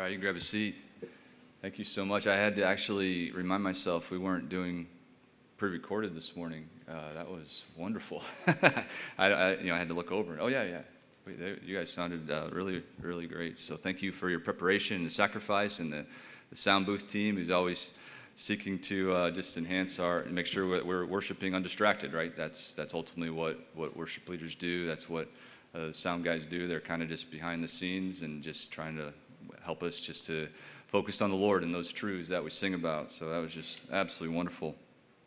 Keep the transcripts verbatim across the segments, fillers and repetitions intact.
All right, you can grab a seat. Thank you so much. I had to actually remind myself we weren't doing pre-recorded this morning. Uh, that was wonderful. I, I, you know, I had to look over. Oh yeah, yeah. Wait, they, you guys sounded uh, really, really great. So thank you for your preparation and the sacrifice, and the, the sound booth team who's always seeking to uh, just enhance our and make sure we're, we're worshiping undistracted. Right? That's that's ultimately what what worship leaders do. That's what uh, the sound guys do. They're kind of just behind the scenes and just trying to help us just to focus on the Lord and those truths that we sing about. So that was just absolutely wonderful.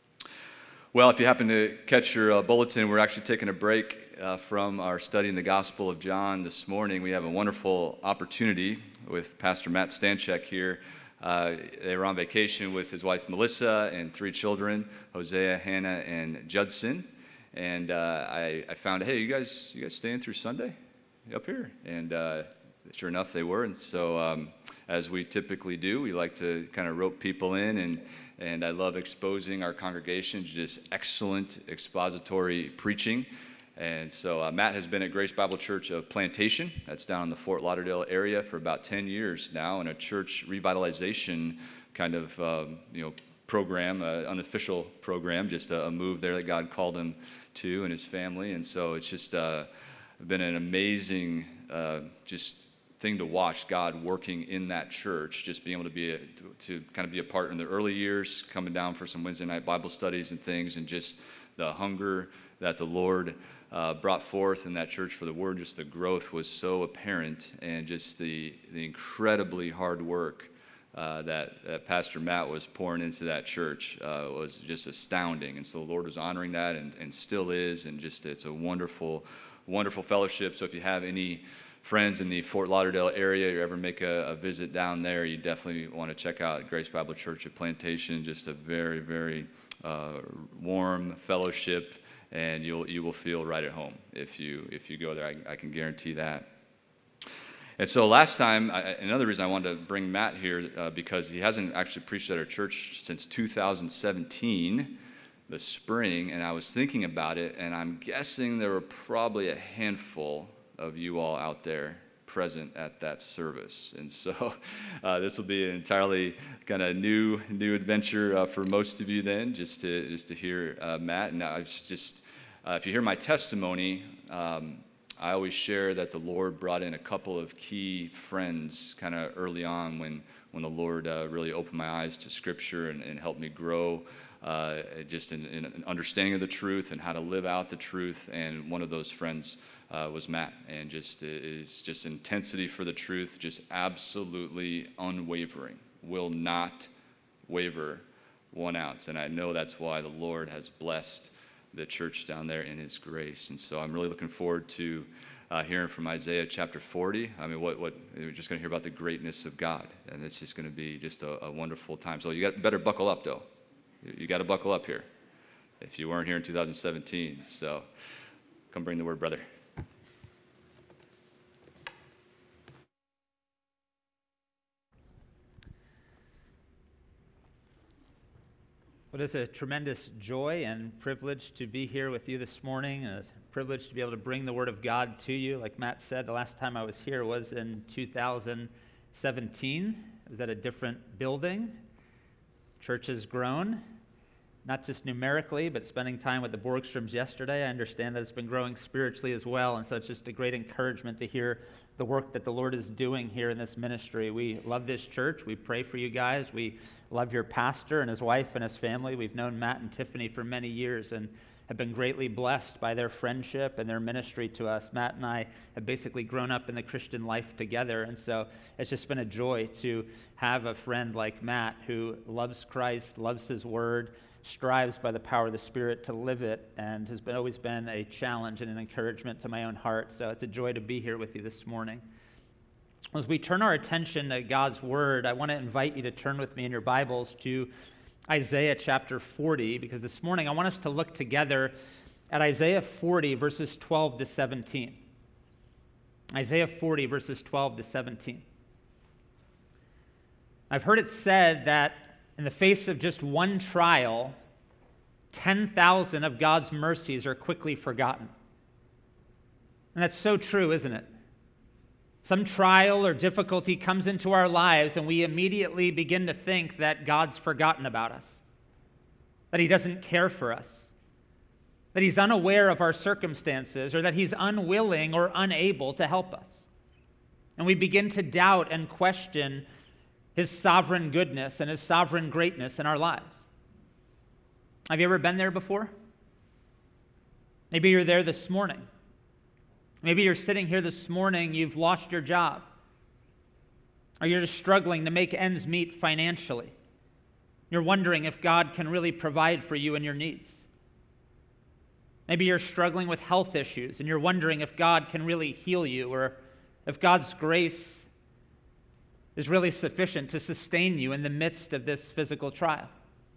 Well, if you happen to catch your uh, bulletin, we're actually taking a break uh, from our study in the Gospel of John this morning. We have a wonderful opportunity with Pastor Matt Stanchek here. Uh, they were on vacation with his wife Melissa and three children, Hosea, Hannah, and Judson. And uh, I, I found, hey, you guys, you guys staying through Sunday up here? And uh, sure enough, they were. And so, um, as we typically do, we like to kind of rope people in, and and I love exposing our congregation to just excellent expository preaching. And so, uh, Matt has been at Grace Bible Church of Plantation. That's down in the Fort Lauderdale area for about ten years now, in a church revitalization kind of um, you know program, uh, unofficial program, just a, a move there that God called him to and his family. And so, it's just uh, been an amazing uh, just. thing to watch God working in that church, just being able to be a, to, to kind of be a part in the early years, coming down for some Wednesday night Bible studies and things, and just the hunger that the Lord uh, brought forth in that church for the Word. Just the growth was so apparent, and just the the incredibly hard work uh, that, that Pastor Matt was pouring into that church uh, was just astounding. And so the Lord was honoring that, and, and still is, and just it's a wonderful, wonderful fellowship. So if you have any friends in the Fort Lauderdale area, you ever make a, a visit down there, you definitely want to check out Grace Bible Church at Plantation. Just a very, very uh, warm fellowship, and you'll you will feel right at home if you if you go there. I, I can guarantee that. And so last time, I, another reason I wanted to bring Matt here uh, because he hasn't actually preached at our church since two thousand seventeen, the spring, and I was thinking about it, and I'm guessing there were probably a handful of you all out there present at that service. And so uh, this will be an entirely kind of new new adventure uh, for most of you then, just to just to hear uh, Matt. And I was just, uh, if you hear my testimony, um, I always share that the Lord brought in a couple of key friends kind of early on when, when the Lord uh, really opened my eyes to Scripture and, and helped me grow uh, just in, in an understanding of the truth and how to live out the truth. And one of those friends Uh, was Matt, and just is just intensity for the truth, just absolutely unwavering, will not waver one ounce. And I know that's why the Lord has blessed the church down there in His grace. And so I'm really looking forward to uh, hearing from Isaiah chapter forty. I mean, what what we're just going to hear about the greatness of God, and it's just going to be just a, a wonderful time. So you got better buckle up, though. You, you got to buckle up here if you weren't here in two thousand seventeen. So come bring the word, brother. Well, it is a tremendous joy and privilege to be here with you this morning, a privilege to be able to bring the Word of God to you. Like Matt said, the last time I was here was in two thousand seventeen. I was at a different building. Church has grown, not just numerically, but spending time with the Borgstroms yesterday, I understand that it's been growing spiritually as well, and so it's just a great encouragement to hear the work that the Lord is doing here in this ministry. We love this church. We pray for you guys. We love your pastor and his wife and his family. We've known Matt and Tiffany for many years and have been greatly blessed by their friendship and their ministry to us. Matt and I have basically grown up in the Christian life together, and so it's just been a joy to have a friend like Matt who loves Christ, loves His Word, strives by the power of the Spirit to live it, and has been, always been a challenge and an encouragement to my own heart. So it's a joy to be here with you this morning. As we turn our attention to God's Word, I want to invite you to turn with me in your Bibles to Isaiah chapter forty, because this morning I want us to look together at Isaiah forty, verses twelve to seventeen. Isaiah forty, verses twelve to seventeen. I've heard it said that in the face of just one trial, ten thousand of God's mercies are quickly forgotten. And that's so true, isn't it? Some trial or difficulty comes into our lives and we immediately begin to think that God's forgotten about us, that he doesn't care for us, that he's unaware of our circumstances, or that he's unwilling or unable to help us. And we begin to doubt and question his sovereign goodness and his sovereign greatness in our lives. Have you ever been there before? Maybe you're there this morning. Maybe you're sitting here this morning, you've lost your job, or you're just struggling to make ends meet financially. You're wondering if God can really provide for you and your needs. Maybe you're struggling with health issues, and you're wondering if God can really heal you, or if God's grace is really sufficient to sustain you in the midst of this physical trial.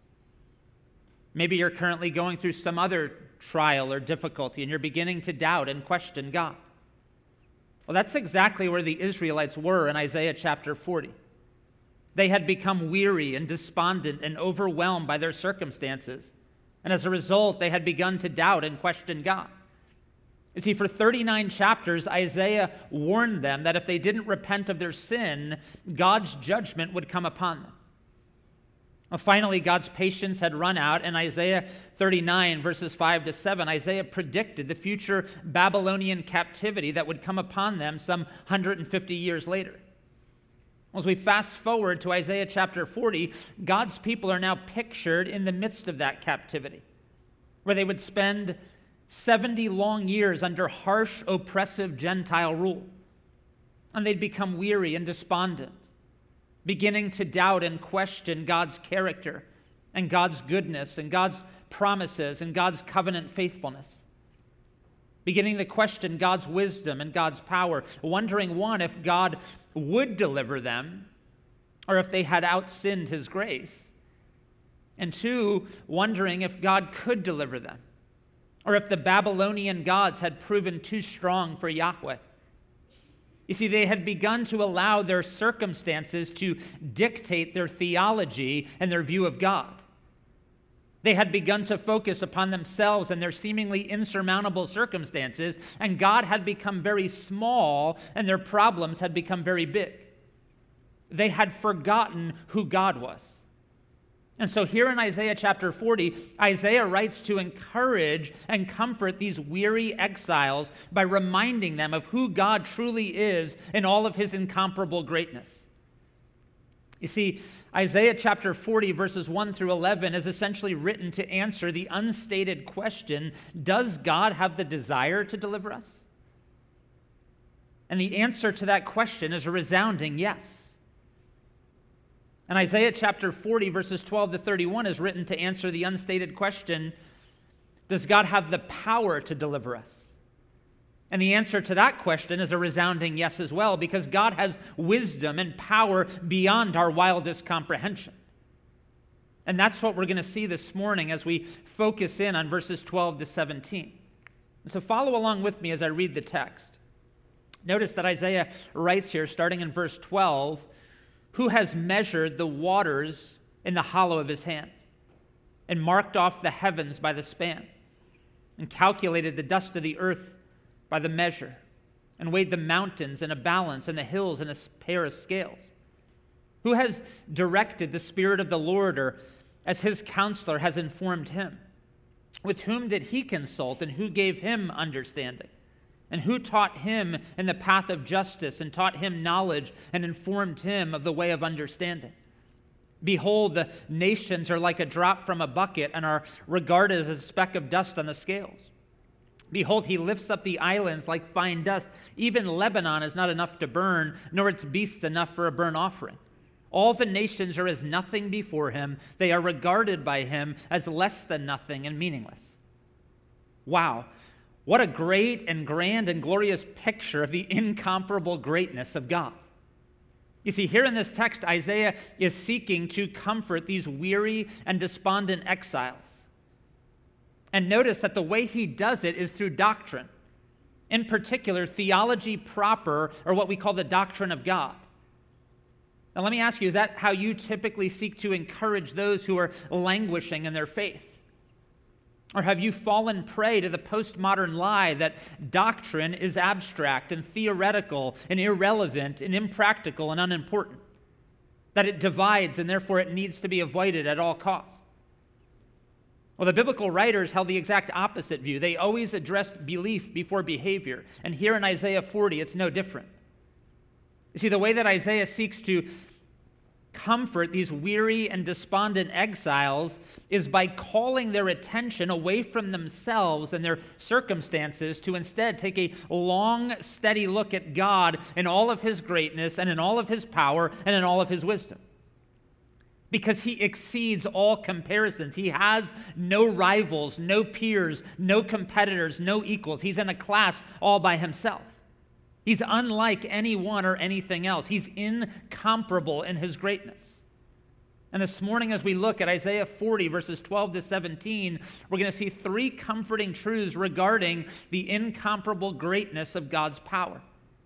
Maybe you're currently going through some other trial or difficulty, and you're beginning to doubt and question God. Well, that's exactly where the Israelites were in Isaiah chapter forty. They had become weary and despondent and overwhelmed by their circumstances, and as a result, they had begun to doubt and question God. You see, for thirty-nine chapters, Isaiah warned them that if they didn't repent of their sin, God's judgment would come upon them. Well, finally, God's patience had run out, and Isaiah thirty-nine, verses five to seven, Isaiah predicted the future Babylonian captivity that would come upon them some one hundred fifty years later. As we fast forward to Isaiah chapter forty, God's people are now pictured in the midst of that captivity, where they would spend seventy long years under harsh, oppressive Gentile rule. And they'd become weary and despondent, beginning to doubt and question God's character and God's goodness and God's promises and God's covenant faithfulness, beginning to question God's wisdom and God's power, wondering, one, if God would deliver them or if they had outsinned his grace, and two, wondering if God could deliver them or if the Babylonian gods had proven too strong for Yahweh. You see, they had begun to allow their circumstances to dictate their theology and their view of God. They had begun to focus upon themselves and their seemingly insurmountable circumstances, and God had become very small, and their problems had become very big. They had forgotten who God was. And so here in Isaiah chapter forty, Isaiah writes to encourage and comfort these weary exiles by reminding them of who God truly is in all of his incomparable greatness. You see, Isaiah chapter forty, verses one through eleven is essentially written to answer the unstated question, does God have the desire to deliver us? And the answer to that question is a resounding yes. And Isaiah chapter forty, verses twelve to thirty-one is written to answer the unstated question, does God have the power to deliver us? And the answer to that question is a resounding yes as well, because God has wisdom and power beyond our wildest comprehension. And that's what we're going to see this morning as we focus in on verses twelve to seventeen. So follow along with me as I read the text. Notice that Isaiah writes here, starting in verse twelve, who has measured the waters in the hollow of his hand, and marked off the heavens by the span, and calculated the dust of the earth by the measure, and weighed the mountains in a balance and the hills in a pair of scales? Who has directed the Spirit of the Lord, or as his counselor has informed him? With whom did he consult, and who gave him understanding? And who taught him in the path of justice, and taught him knowledge, and informed him of the way of understanding? Behold, the nations are like a drop from a bucket, and are regarded as a speck of dust on the scales. Behold, he lifts up the islands like fine dust. Even Lebanon is not enough to burn, nor its beasts enough for a burnt offering. All the nations are as nothing before him. They are regarded by him as less than nothing and meaningless. Wow. What a great and grand and glorious picture of the incomparable greatness of God. You see, here in this text, Isaiah is seeking to comfort these weary and despondent exiles. And notice that the way he does it is through doctrine. In particular, theology proper, or what we call the doctrine of God. Now let me ask you, is that how you typically seek to encourage those who are languishing in their faith? Or have you fallen prey to the postmodern lie that doctrine is abstract and theoretical and irrelevant and impractical and unimportant? That it divides and therefore it needs to be avoided at all costs? Well, the biblical writers held the exact opposite view. They always addressed belief before behavior. And here in Isaiah forty, it's no different. You see, the way that Isaiah seeks to comfort these weary and despondent exiles is by calling their attention away from themselves and their circumstances to instead take a long, steady look at God in all of his greatness and in all of his power and in all of his wisdom. Because he exceeds all comparisons. He has no rivals, no peers, no competitors, no equals. He's in a class all by himself. He's unlike anyone or anything else. He's incomparable in his greatness. And this morning, as we look at Isaiah forty, verses twelve to seventeen, we're going to see three comforting truths regarding the incomparable greatness of God's power.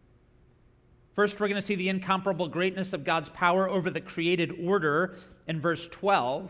First, we're going to see the incomparable greatness of God's power over the created order in verse twelve.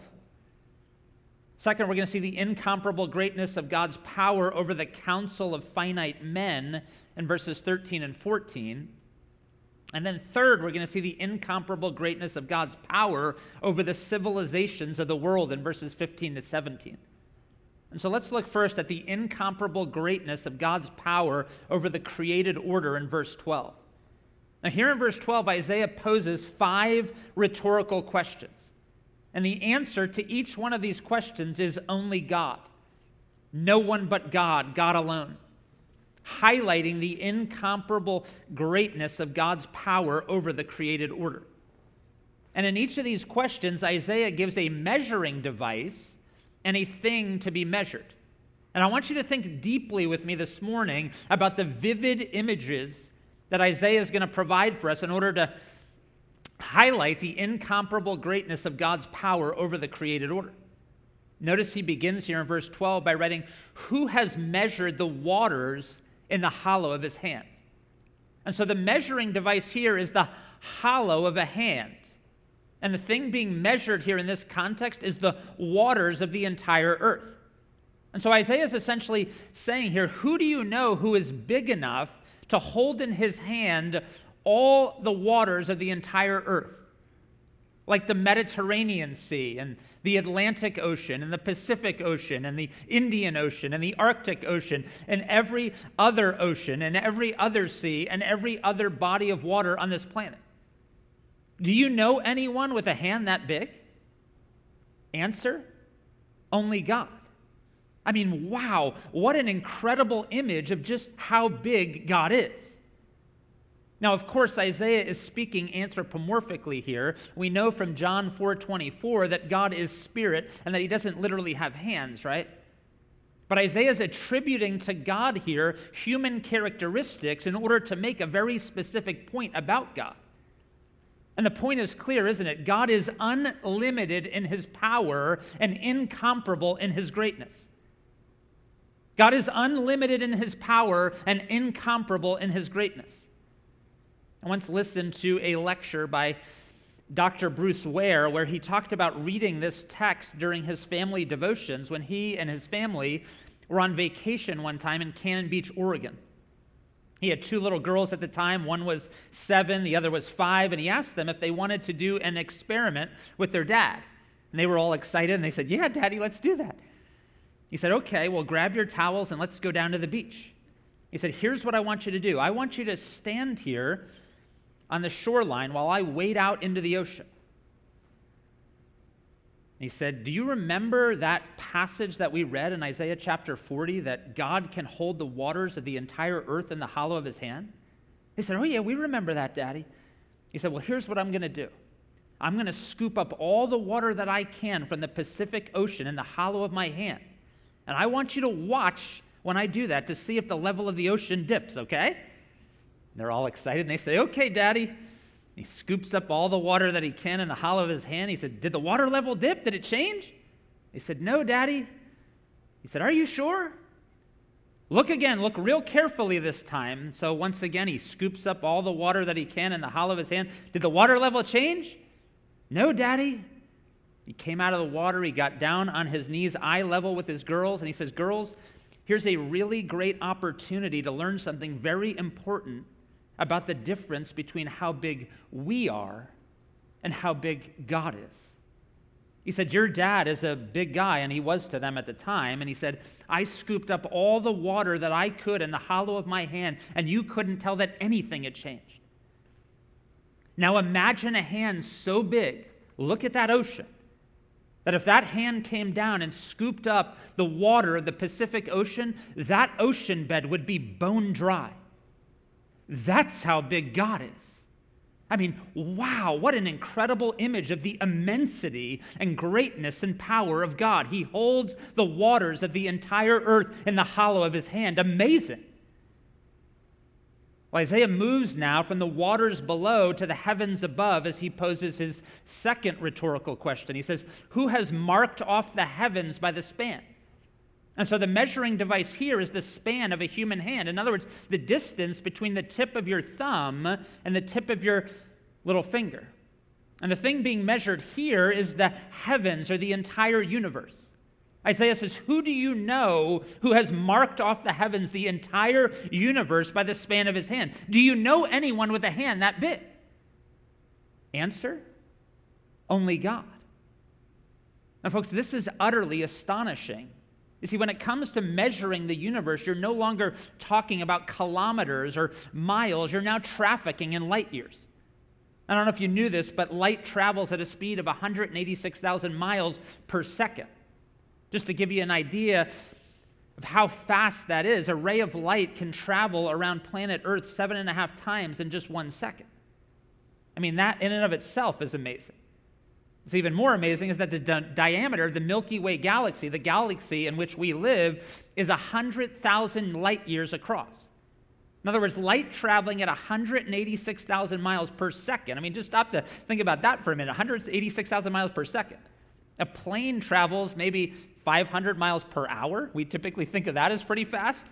Second, we're going to see the incomparable greatness of God's power over the counsel of finite men in verses thirteen and fourteen. And then third, we're going to see the incomparable greatness of God's power over the civilizations of the world in verses fifteen to seventeen. And so let's look first at the incomparable greatness of God's power over the created order in verse twelve. Now here in verse twelve, Isaiah poses five rhetorical questions. And the answer to each one of these questions is only God. No one but God, God alone. Highlighting the incomparable greatness of God's power over the created order. And in each of these questions, Isaiah gives a measuring device and a thing to be measured. And I want you to think deeply with me this morning about the vivid images that Isaiah is going to provide for us in order to highlight the incomparable greatness of God's power over the created order. Notice he begins here in verse twelve by writing, "Who has measured the waters in the hollow of his hand?" And so the measuring device here is the hollow of a hand. And the thing being measured here in this context is the waters of the entire earth. And so Isaiah is essentially saying here, who do you know who is big enough to hold in his hand all the waters of the entire earth? Like the Mediterranean Sea and the Atlantic Ocean and the Pacific Ocean and the Indian Ocean and the Arctic Ocean and every other ocean and every other sea and every other body of water on this planet. Do you know anyone with a hand that big? Answer, only God. I mean, wow, what an incredible image of just how big God is. Now, of course, Isaiah is speaking anthropomorphically here. We know from John four twenty-four that God is spirit and that he doesn't literally have hands, right? But Isaiah is attributing to God here human characteristics in order to make a very specific point about God. And the point is clear, isn't it? God is unlimited in his power and incomparable in his greatness. God is unlimited in his power and incomparable in his greatness. I once listened to a lecture by Doctor Bruce Ware where he talked about reading this text during his family devotions when he and his family were on vacation one time in Cannon Beach, Oregon. He had two little girls at the time. One was seven, the other was five, and he asked them if they wanted to do an experiment with their dad. And they were all excited, and they said, "Yeah, Daddy, let's do that." He said, "Okay, well, grab your towels and let's go down to the beach." He said, "Here's what I want you to do. I want you to stand here on the shoreline while I wade out into the ocean." He said, "Do you remember that passage that we read in Isaiah chapter forty that God can hold the waters of the entire earth in the hollow of his hand?" They said, "Oh yeah, we remember that, Daddy." He said, "Well, here's what I'm going to do. I'm going to scoop up all the water that I can from the Pacific Ocean in the hollow of my hand. And I want you to watch when I do that to see if the level of the ocean dips, okay?" They're all excited, and they say, "Okay, Daddy." He scoops up all the water that he can in the hollow of his hand. He said, "Did the water level dip? Did it change?" They said, "No, Daddy." He said, "Are you sure? Look again. Look real carefully this time." So once again, he scoops up all the water that he can in the hollow of his hand. "Did the water level change?" "No, Daddy." He came out of the water, he got down on his knees, eye level with his girls, and he says, girls, here's a really great opportunity to learn something very important about the difference between how big we are and how big God is. He said, your dad is a big guy, and he was to them at the time, and he said, I scooped up all the water that I could in the hollow of my hand, and you couldn't tell that anything had changed. Now imagine a hand so big, look at that ocean, that if that hand came down and scooped up the water of the Pacific Ocean, that ocean bed would be bone dry. That's how big God is. I mean, wow, what an incredible image of the immensity and greatness and power of God. He holds the waters of the entire earth in the hollow of his hand. Amazing. Well, Isaiah moves now from the waters below to the heavens above as he poses his second rhetorical question. He says, who has marked off the heavens by the span? And so the measuring device here is the span of a human hand. In other words, the distance between the tip of your thumb and the tip of your little finger. And the thing being measured here is the heavens or the entire universe. Isaiah says, who do you know who has marked off the heavens, the entire universe, by the span of his hand? Do you know anyone with a hand that big? Answer, only God. Now, folks, this is utterly astonishing. You see, when it comes to measuring the universe, you're no longer talking about kilometers or miles. You're now trafficking in light years. I don't know if you knew this, but light travels at a speed of one hundred eighty-six thousand miles per second. Just to give you an idea of how fast that is, a ray of light can travel around planet Earth seven and a half times in just one second. I mean, that in and of itself is amazing. What's even more amazing is that the di- diameter of the Milky Way galaxy, the galaxy in which we live, is one hundred thousand light years across. In other words, light traveling at one hundred eighty-six thousand miles per second. I mean, just stop to think about that for a minute. one hundred eighty-six thousand miles per second. A plane travels maybe five hundred miles per hour. We typically think of that as pretty fast.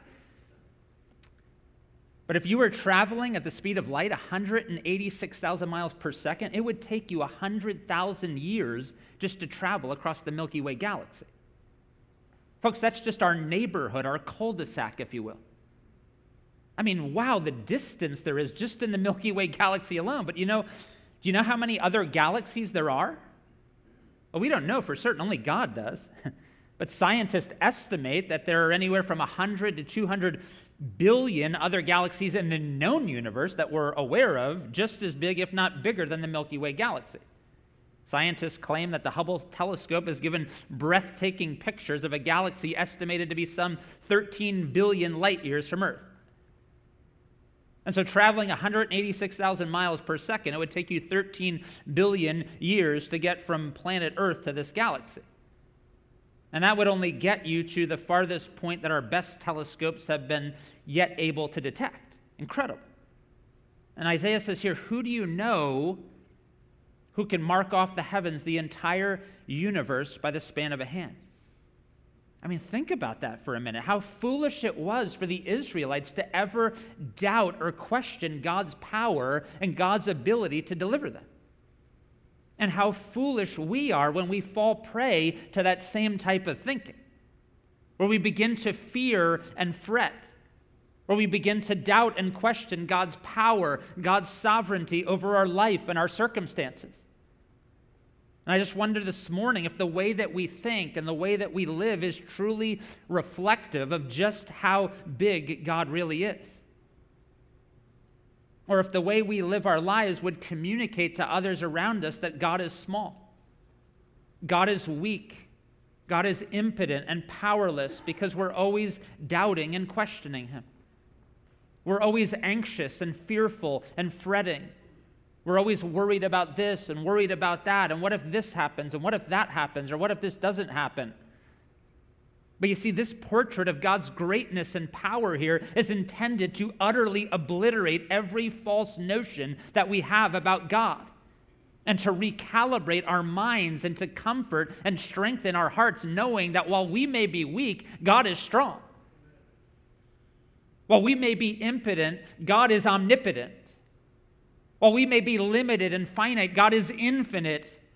But if you were traveling at the speed of light, one hundred eighty-six thousand miles per second, it would take you one hundred thousand years just to travel across the Milky Way galaxy. Folks, that's just our neighborhood, our cul-de-sac, if you will. I mean, wow, the distance there is just in the Milky Way galaxy alone. But you know, do you know how many other galaxies there are? Well, we don't know for certain, only God does. But scientists estimate that there are anywhere from one hundred to two hundred billion other galaxies in the known universe that we're aware of, just as big, if not bigger, than the Milky Way galaxy. Scientists claim that the Hubble telescope has given breathtaking pictures of a galaxy estimated to be some thirteen billion light years from Earth. And so traveling one hundred eighty-six thousand miles per second, it would take you thirteen billion years to get from planet Earth to this galaxy. And that would only get you to the farthest point that our best telescopes have been yet able to detect. Incredible. And Isaiah says here, who do you know who can mark off the heavens, the entire universe, by the span of a hand? I mean, think about that for a minute. How foolish it was for the Israelites to ever doubt or question God's power and God's ability to deliver them. And how foolish we are when we fall prey to that same type of thinking, where we begin to fear and fret, where we begin to doubt and question God's power, God's sovereignty over our life and our circumstances. And I just wonder this morning if the way that we think and the way that we live is truly reflective of just how big God really is. Or if the way we live our lives would communicate to others around us that God is small, God is weak, God is impotent and powerless because we're always doubting and questioning Him. We're always anxious and fearful and fretting. We're always worried about this and worried about that, and what if this happens, and what if that happens, or what if this doesn't happen? But you see, this portrait of God's greatness and power here is intended to utterly obliterate every false notion that we have about God, and to recalibrate our minds and to comfort and strengthen our hearts, knowing that while we may be weak, God is strong. While we may be impotent, God is omnipotent. While we may be limited and finite, God is infinite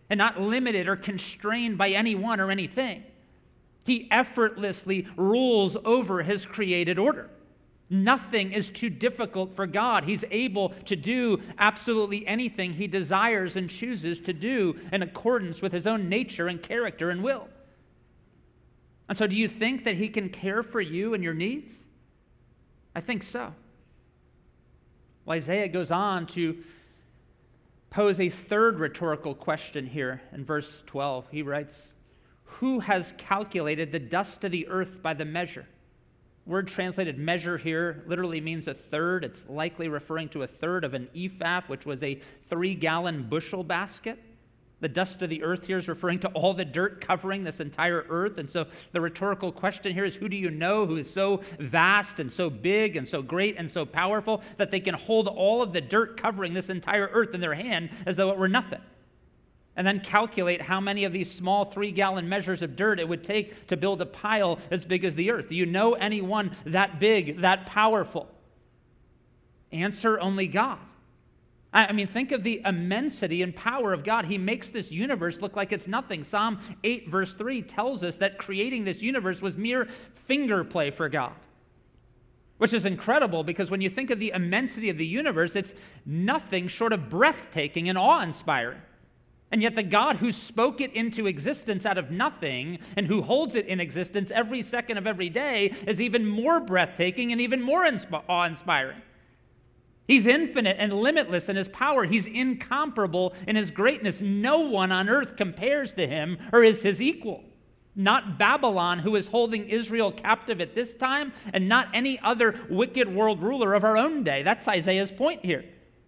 and not limited or constrained by anyone or anything. He effortlessly rules over his created order. Nothing is too difficult for God. He's able to do absolutely anything he desires and chooses to do in accordance with his own nature and character and will. And so do you think that he can care for you and your needs? I think so. Well, Isaiah goes on to pose a third rhetorical question here in verse twelve. He writes, "Who has calculated the dust of the earth by the measure?" Word translated measure here literally means a third. It's likely referring to a third of an ephah, which was a three-gallon bushel basket. The dust of the earth here is referring to all the dirt covering this entire earth. And so the rhetorical question here is, who do you know who is so vast and so big and so great and so powerful that they can hold all of the dirt covering this entire earth in their hand as though it were nothing? And then calculate how many of these small three-gallon measures of dirt it would take to build a pile as big as the earth. Do you know anyone that big, that powerful? Answer, only God. I mean, think of the immensity and power of God. He makes this universe look like it's nothing. Psalm eight, verse three tells us that creating this universe was mere finger play for God, which is incredible because when you think of the immensity of the universe, it's nothing short of breathtaking and awe-inspiring. And yet the God who spoke it into existence out of nothing and who holds it in existence every second of every day is even more breathtaking and even more insp- awe-inspiring. He's infinite and limitless in his power. He's incomparable in his greatness. No one on earth compares to him or is his equal. Not Babylon, who is holding Israel captive at this time, and not any other wicked world ruler of our own day. That's Isaiah's point here.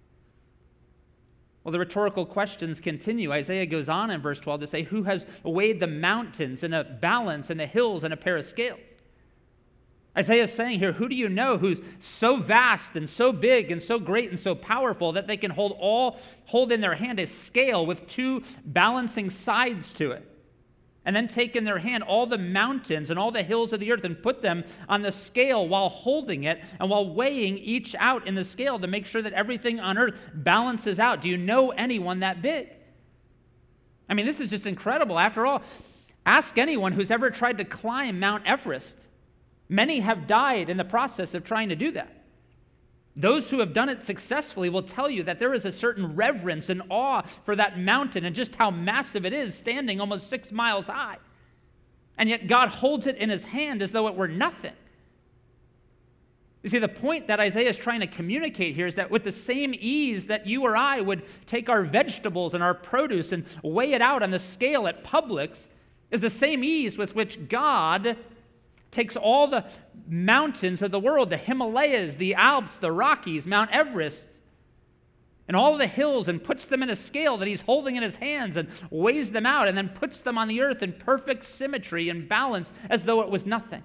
Well, the rhetorical questions continue. Isaiah goes on in verse twelve to say, "Who has weighed the mountains in a balance and the hills in a pair of scales?" Isaiah is saying here, who do you know who's so vast and so big and so great and so powerful that they can hold all hold in their hand a scale with two balancing sides to it, and then take in their hand all the mountains and all the hills of the earth and put them on the scale while holding it and while weighing each out in the scale to make sure that everything on earth balances out? Do you know anyone that big? I mean, this is just incredible. After all, ask anyone who's ever tried to climb Mount Everest. Many have died in the process of trying to do that. Those who have done it successfully will tell you that there is a certain reverence and awe for that mountain and just how massive it is, standing almost six miles high. And yet God holds it in his hand as though it were nothing. You see, the point that Isaiah is trying to communicate here is that with the same ease that you or I would take our vegetables and our produce and weigh it out on the scale at Publix, is the same ease with which God takes all the mountains of the world, the Himalayas, the Alps, the Rockies, Mount Everest, and all the hills, and puts them in a scale that he's holding in his hands and weighs them out and then puts them on the earth in perfect symmetry and balance as though it was nothing.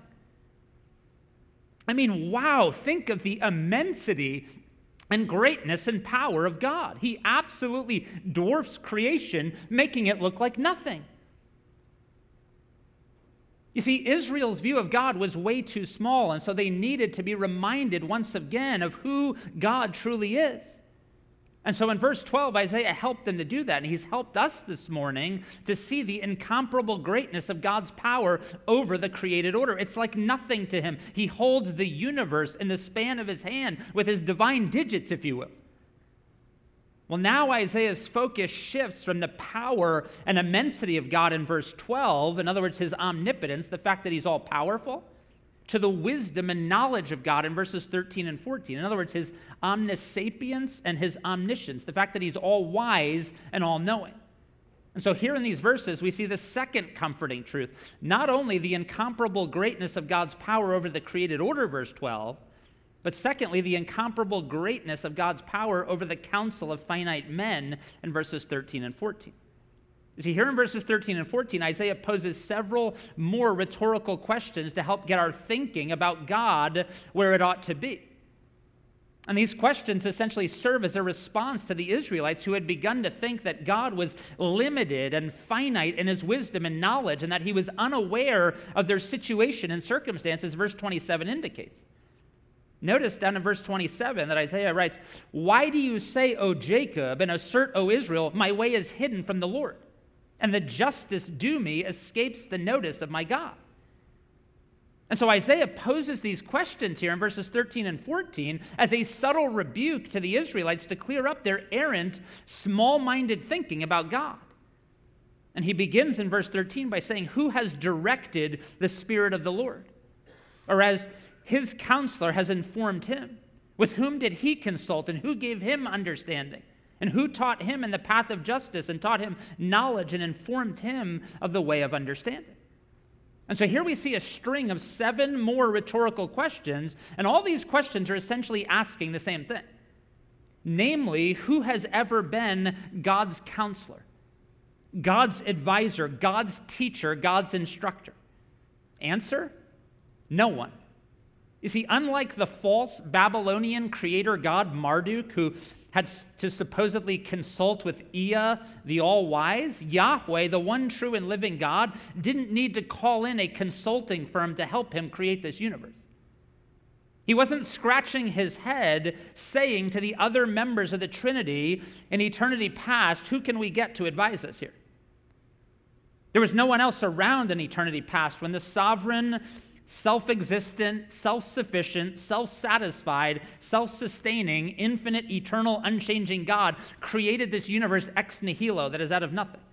I mean, wow, think of the immensity and greatness and power of God. He absolutely dwarfs creation, making it look like nothing. You see, Israel's view of God was way too small, and so they needed to be reminded once again of who God truly is. And so in verse twelve, Isaiah helped them to do that, and he's helped us this morning to see the incomparable greatness of God's power over the created order. It's like nothing to him. He holds the universe in the span of his hand with his divine digits, if you will. Well, now Isaiah's focus shifts from the power and immensity of God in verse twelve, in other words, his omnipotence, the fact that he's all-powerful, to the wisdom and knowledge of God in verses thirteen and fourteen. In other words, his omnisapience and his omniscience, the fact that he's all-wise and all-knowing. And so here in these verses, we see the second comforting truth, not only the incomparable greatness of God's power over the created order, verse twelve, but secondly, the incomparable greatness of God's power over the counsel of finite men in verses thirteen and fourteen. You see, here in verses thirteen and fourteen, Isaiah poses several more rhetorical questions to help get our thinking about God where it ought to be. And these questions essentially serve as a response to the Israelites who had begun to think that God was limited and finite in his wisdom and knowledge, and that he was unaware of their situation and circumstances, verse twenty-seven indicates. Notice down in verse twenty-seven that Isaiah writes, "Why do you say, O Jacob, and assert, O Israel, my way is hidden from the Lord? and the justice due me escapes the notice of my God. And so Isaiah poses these questions here in verses thirteen and fourteen as a subtle rebuke to the Israelites to clear up their errant, small-minded thinking about God. And he begins in verse thirteen by saying, who has directed the Spirit of the Lord? Or as his counselor has informed him. With whom did he consult, and who gave him understanding? And who taught him in the path of justice, and taught him knowledge, and informed him of the way of understanding? And so here we see a string of seven more rhetorical questions, and all these questions are essentially asking the same thing. Namely, who has ever been God's counselor, God's advisor, God's teacher, God's instructor? Answer: no one. You see, unlike the false Babylonian creator god Marduk, who had to supposedly consult with Ea, the all-wise, Yahweh, the one true and living God, didn't need to call in a consulting firm to help him create this universe. He wasn't scratching his head saying to the other members of the Trinity in eternity past, who can we get to advise us here? There was no one else around in eternity past when the sovereign, self-existent, self-sufficient, self-satisfied, self-sustaining, infinite, eternal, unchanging God created this universe ex nihilo that is out of nothing.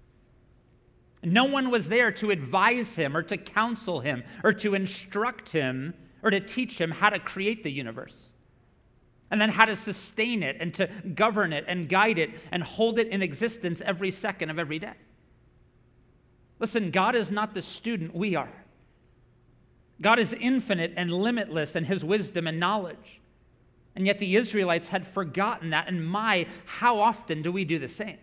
No one was there to advise him or to counsel him or to instruct him or to teach him how to create the universe and then how to sustain it and to govern it and guide it and hold it in existence every second of every day. Listen, God is not the student we are. God is infinite and limitless in his wisdom and knowledge. And yet the Israelites had forgotten that, and my, how often do we do the same?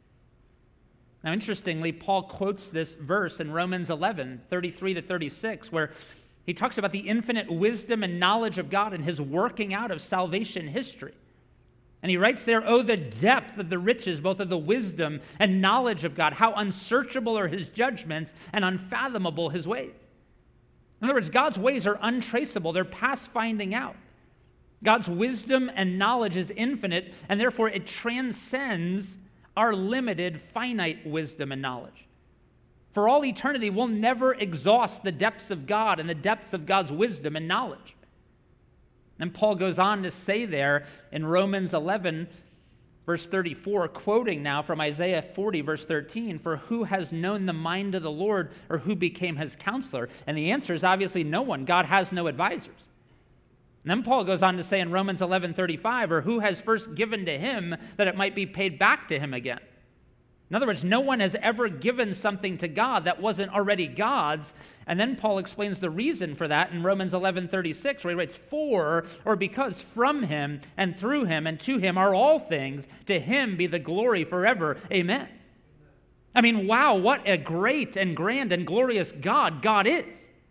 Now, interestingly, Paul quotes this verse in Romans eleven, thirty-three to thirty-six, where he talks about the infinite wisdom and knowledge of God and his working out of salvation history. And he writes there, oh, the depth of the riches, both of the wisdom and knowledge of God, how unsearchable are his judgments and unfathomable his ways. In other words, God's ways are untraceable. They're past finding out. God's wisdom and knowledge is infinite, and therefore it transcends our limited, finite wisdom and knowledge. For all eternity, we'll never exhaust the depths of God and the depths of God's wisdom and knowledge. And Paul goes on to say there in Romans eleven, verse thirty-four, quoting now from Isaiah forty, verse thirteen, for who has known the mind of the Lord, or who became his counselor? And the answer is obviously no one. God has no advisors. And then Paul goes on to say in Romans eleven, thirty-five, or who has first given to him that it might be paid back to him again? In other words, no one has ever given something to God that wasn't already God's. And then Paul explains the reason for that in Romans eleven, thirty-six, where he writes, for, or because from him and through him and to him are all things, to him be the glory forever. Amen. I mean, wow, what a great and grand and glorious God God is.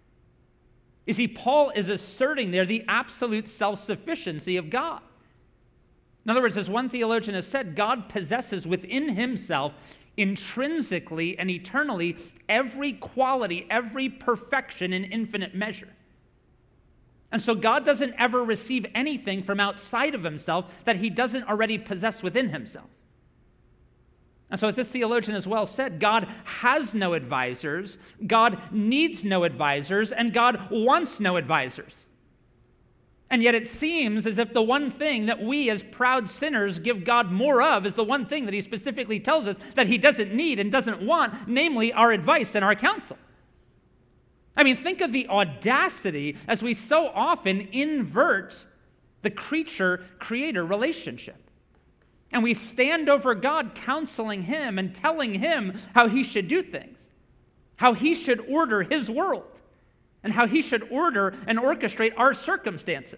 You see, Paul is asserting there the absolute self-sufficiency of God. In other words, as one theologian has said, God possesses within himself intrinsically and eternally every quality, every perfection in infinite measure. And so God doesn't ever receive anything from outside of himself that he doesn't already possess within himself. And so as this theologian as well said, God has no advisors, God needs no advisors, and God wants no advisors. And yet it seems as if the one thing that we as proud sinners give God more of is the one thing that he specifically tells us that he doesn't need and doesn't want, namely our advice and our counsel. I mean, think of the audacity as we so often invert the creature-creator relationship. And we stand over God counseling him and telling him how he should do things, how he should order his world, and how he should order and orchestrate our circumstances.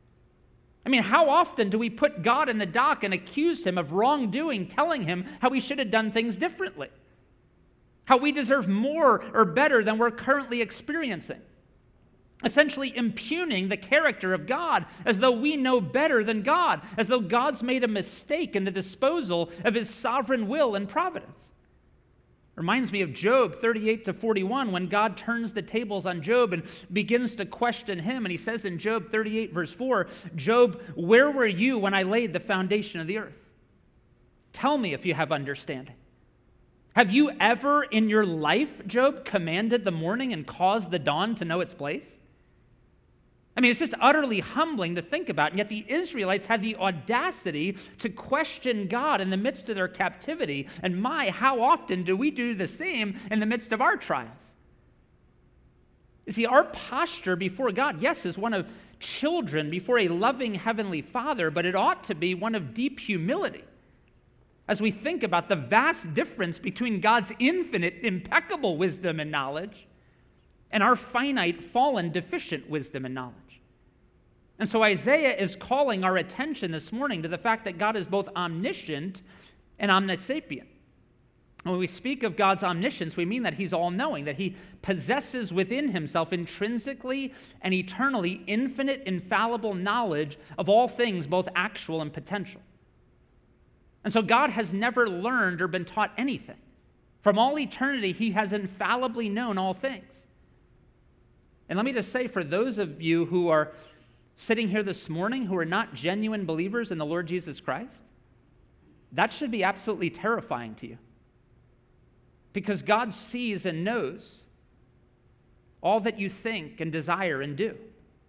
I mean, how often do we put God in the dock and accuse him of wrongdoing, telling him how he should have done things differently, how we deserve more or better than we're currently experiencing, essentially impugning the character of God as though we know better than God, as though God's made a mistake in the disposal of his sovereign will and providence. Reminds me of Job thirty-eight to forty-one, when God turns the tables on Job and begins to question him. And he says in Job thirty-eight, verse four, Job, where were you when I laid the foundation of the earth? Tell me if you have understanding. Have you ever in your life, Job, commanded the morning and caused the dawn to know its place? I mean, it's just utterly humbling to think about. And yet the Israelites had the audacity to question God in the midst of their captivity. And my, how often do we do the same in the midst of our trials? You see, our posture before God, yes, is one of children before a loving heavenly Father, but it ought to be one of deep humility as we think about the vast difference between God's infinite, impeccable wisdom and knowledge and our finite, fallen, deficient wisdom and knowledge. And so Isaiah is calling our attention this morning to the fact that God is both omniscient and omnisapient. And when we speak of God's omniscience, we mean that he's all-knowing, that he possesses within himself intrinsically and eternally infinite, infallible knowledge of all things, both actual and potential. And so God has never learned or been taught anything. From all eternity, he has infallibly known all things. And let me just say, for those of you who are sitting here this morning who are not genuine believers in the Lord Jesus Christ, that should be absolutely terrifying to you. Because God sees and knows all that you think and desire and do.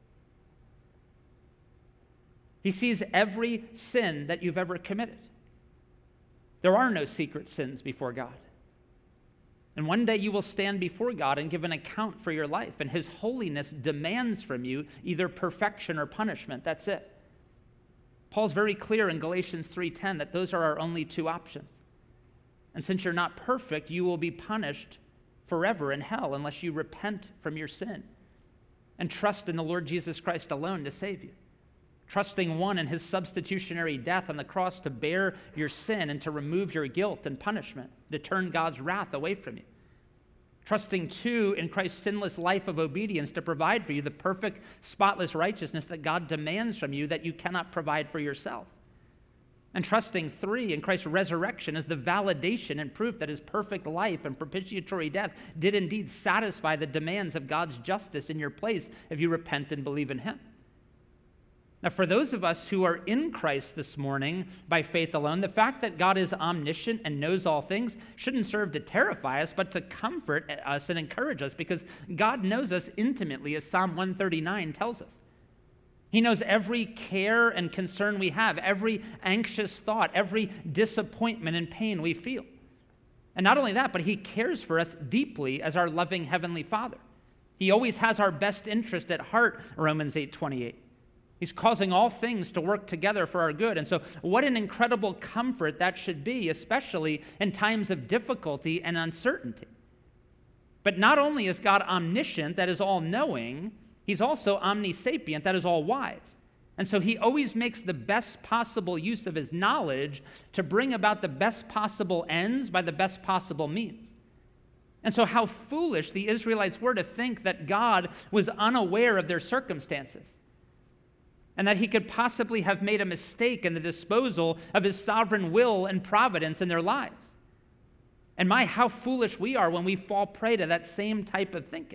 He sees every sin that you've ever committed. There are no secret sins before God. And one day you will stand before God and give an account for your life, and his holiness demands from you either perfection or punishment. That's it. Paul's very clear in Galatians three ten that those are our only two options. And since you're not perfect, you will be punished forever in hell unless you repent from your sin and trust in the Lord Jesus Christ alone to save you. Trusting, one, in his substitutionary death on the cross to bear your sin and to remove your guilt and punishment, to turn God's wrath away from you. Trusting, two, in Christ's sinless life of obedience to provide for you the perfect, spotless righteousness that God demands from you that you cannot provide for yourself. And trusting, three, in Christ's resurrection as the validation and proof that his perfect life and propitiatory death did indeed satisfy the demands of God's justice in your place if you repent and believe in him. Now, for those of us who are in Christ this morning by faith alone, the fact that God is omniscient and knows all things shouldn't serve to terrify us, but to comfort us and encourage us, because God knows us intimately, as Psalm one thirty-nine tells us. He knows every care and concern we have, every anxious thought, every disappointment and pain we feel. And not only that, but he cares for us deeply as our loving heavenly Father. He always has our best interest at heart, Romans eight twenty-eight. He's causing all things to work together for our good. And so what an incredible comfort that should be, especially in times of difficulty and uncertainty. But not only is God omniscient, that is all-knowing, he's also omnisapient, that is all-wise. And so he always makes the best possible use of his knowledge to bring about the best possible ends by the best possible means. And so how foolish the Israelites were to think that God was unaware of their circumstances, and that he could possibly have made a mistake in the disposal of his sovereign will and providence in their lives. And my, how foolish we are when we fall prey to that same type of thinking.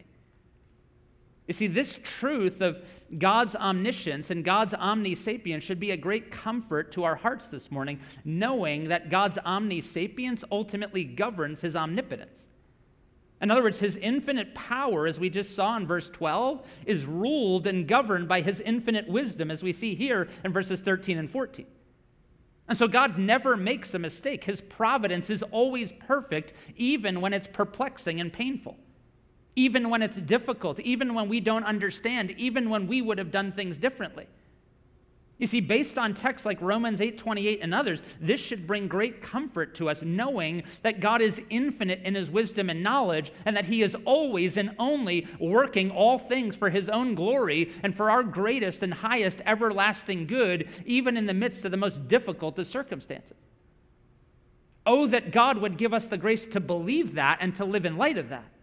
You see, this truth of God's omniscience and God's omnisapience should be a great comfort to our hearts this morning, knowing that God's omnisapience ultimately governs his omnipotence. In other words, his infinite power, as we just saw in verse twelve, is ruled and governed by his infinite wisdom, as we see here in verses thirteen and fourteen. And so God never makes a mistake. His providence is always perfect, even when it's perplexing and painful, even when it's difficult, even when we don't understand, even when we would have done things differently. You see, based on texts like Romans eight twenty-eight and others, this should bring great comfort to us, knowing that God is infinite in his wisdom and knowledge, and that he is always and only working all things for his own glory and for our greatest and highest everlasting good, even in the midst of the most difficult of circumstances. Oh, that God would give us the grace to believe that and to live in light of that.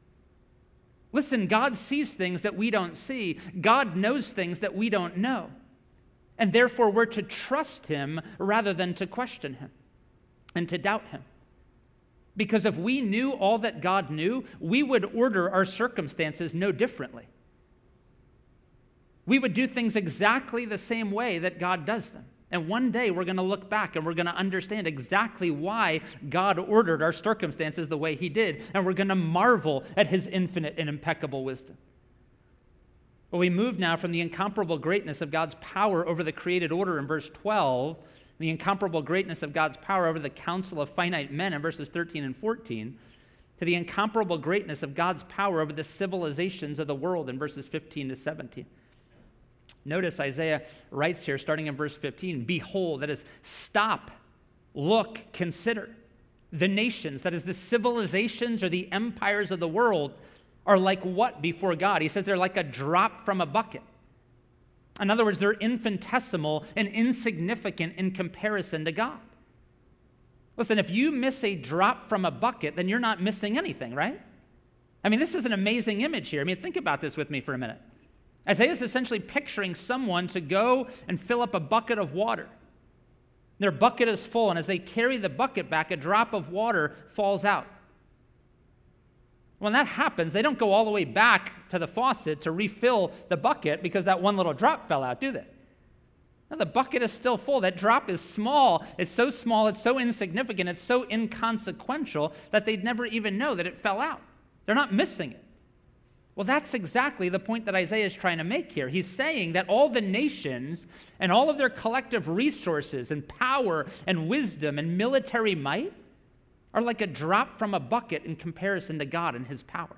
Listen, God sees things that we don't see. God knows things that we don't know. And therefore, we're to trust him rather than to question him and to doubt him. Because if we knew all that God knew, we would order our circumstances no differently. We would do things exactly the same way that God does them. And one day we're going to look back and we're going to understand exactly why God ordered our circumstances the way he did. And we're going to marvel at his infinite and impeccable wisdom. Well, we move now from the incomparable greatness of God's power over the created order in verse twelve, the incomparable greatness of God's power over the counsel of finite men in verses thirteen and fourteen, to the incomparable greatness of God's power over the civilizations of the world in verses fifteen to seventeen. Notice Isaiah writes here, starting in verse fifteen, behold, that is, stop, look, consider. The nations, that is, the civilizations or the empires of the world, are like what before God? He says they're like a drop from a bucket. In other words, they're infinitesimal and insignificant in comparison to God. Listen, if you miss a drop from a bucket, then you're not missing anything, right? I mean, this is an amazing image here. I mean, think about this with me for a minute. Isaiah is essentially picturing someone to go and fill up a bucket of water. Their bucket is full, and as they carry the bucket back, a drop of water falls out. When that happens, they don't go all the way back to the faucet to refill the bucket because that one little drop fell out, do they? No, the bucket is still full. That drop is small. It's so small, it's so insignificant, it's so inconsequential that they'd never even know that it fell out. They're not missing it. Well, that's exactly the point that Isaiah is trying to make here. He's saying that all the nations and all of their collective resources and power and wisdom and military might are like a drop from a bucket in comparison to God and his power.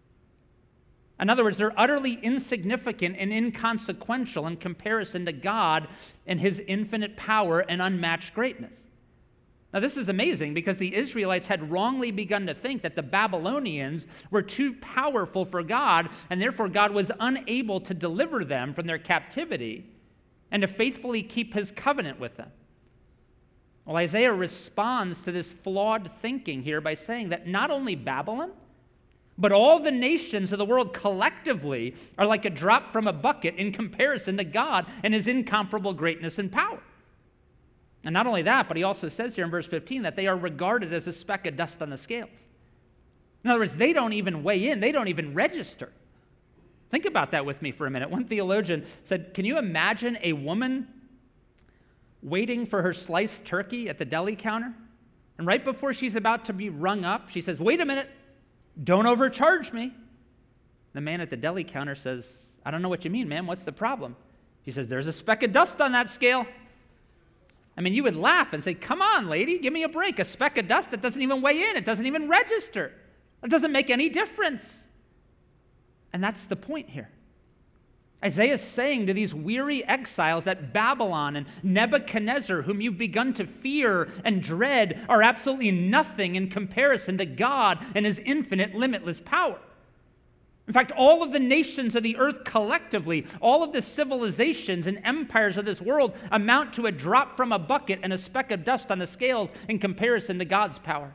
In other words, they're utterly insignificant and inconsequential in comparison to God and his infinite power and unmatched greatness. Now, this is amazing because the Israelites had wrongly begun to think that the Babylonians were too powerful for God, and therefore God was unable to deliver them from their captivity and to faithfully keep his covenant with them. Well, Isaiah responds to this flawed thinking here by saying that not only Babylon, but all the nations of the world collectively are like a drop from a bucket in comparison to God and his incomparable greatness and power. And not only that, but he also says here in verse fifteen that they are regarded as a speck of dust on the scales. In other words, they don't even weigh in, they don't even register. Think about that with me for a minute. One theologian said, can you imagine a woman waiting for her sliced turkey at the deli counter? And right before she's about to be rung up, she says, wait a minute, don't overcharge me. The man at the deli counter says, I don't know what you mean, ma'am. What's the problem? She says, there's a speck of dust on that scale. I mean, you would laugh and say, come on, lady, give me a break. A speck of dust that doesn't even weigh in. It doesn't even register. It doesn't make any difference. And that's the point here. Isaiah is saying to these weary exiles that Babylon and Nebuchadnezzar, whom you've begun to fear and dread, are absolutely nothing in comparison to God and his infinite, limitless power. In fact, all of the nations of the earth collectively, all of the civilizations and empires of this world amount to a drop from a bucket and a speck of dust on the scales in comparison to God's power.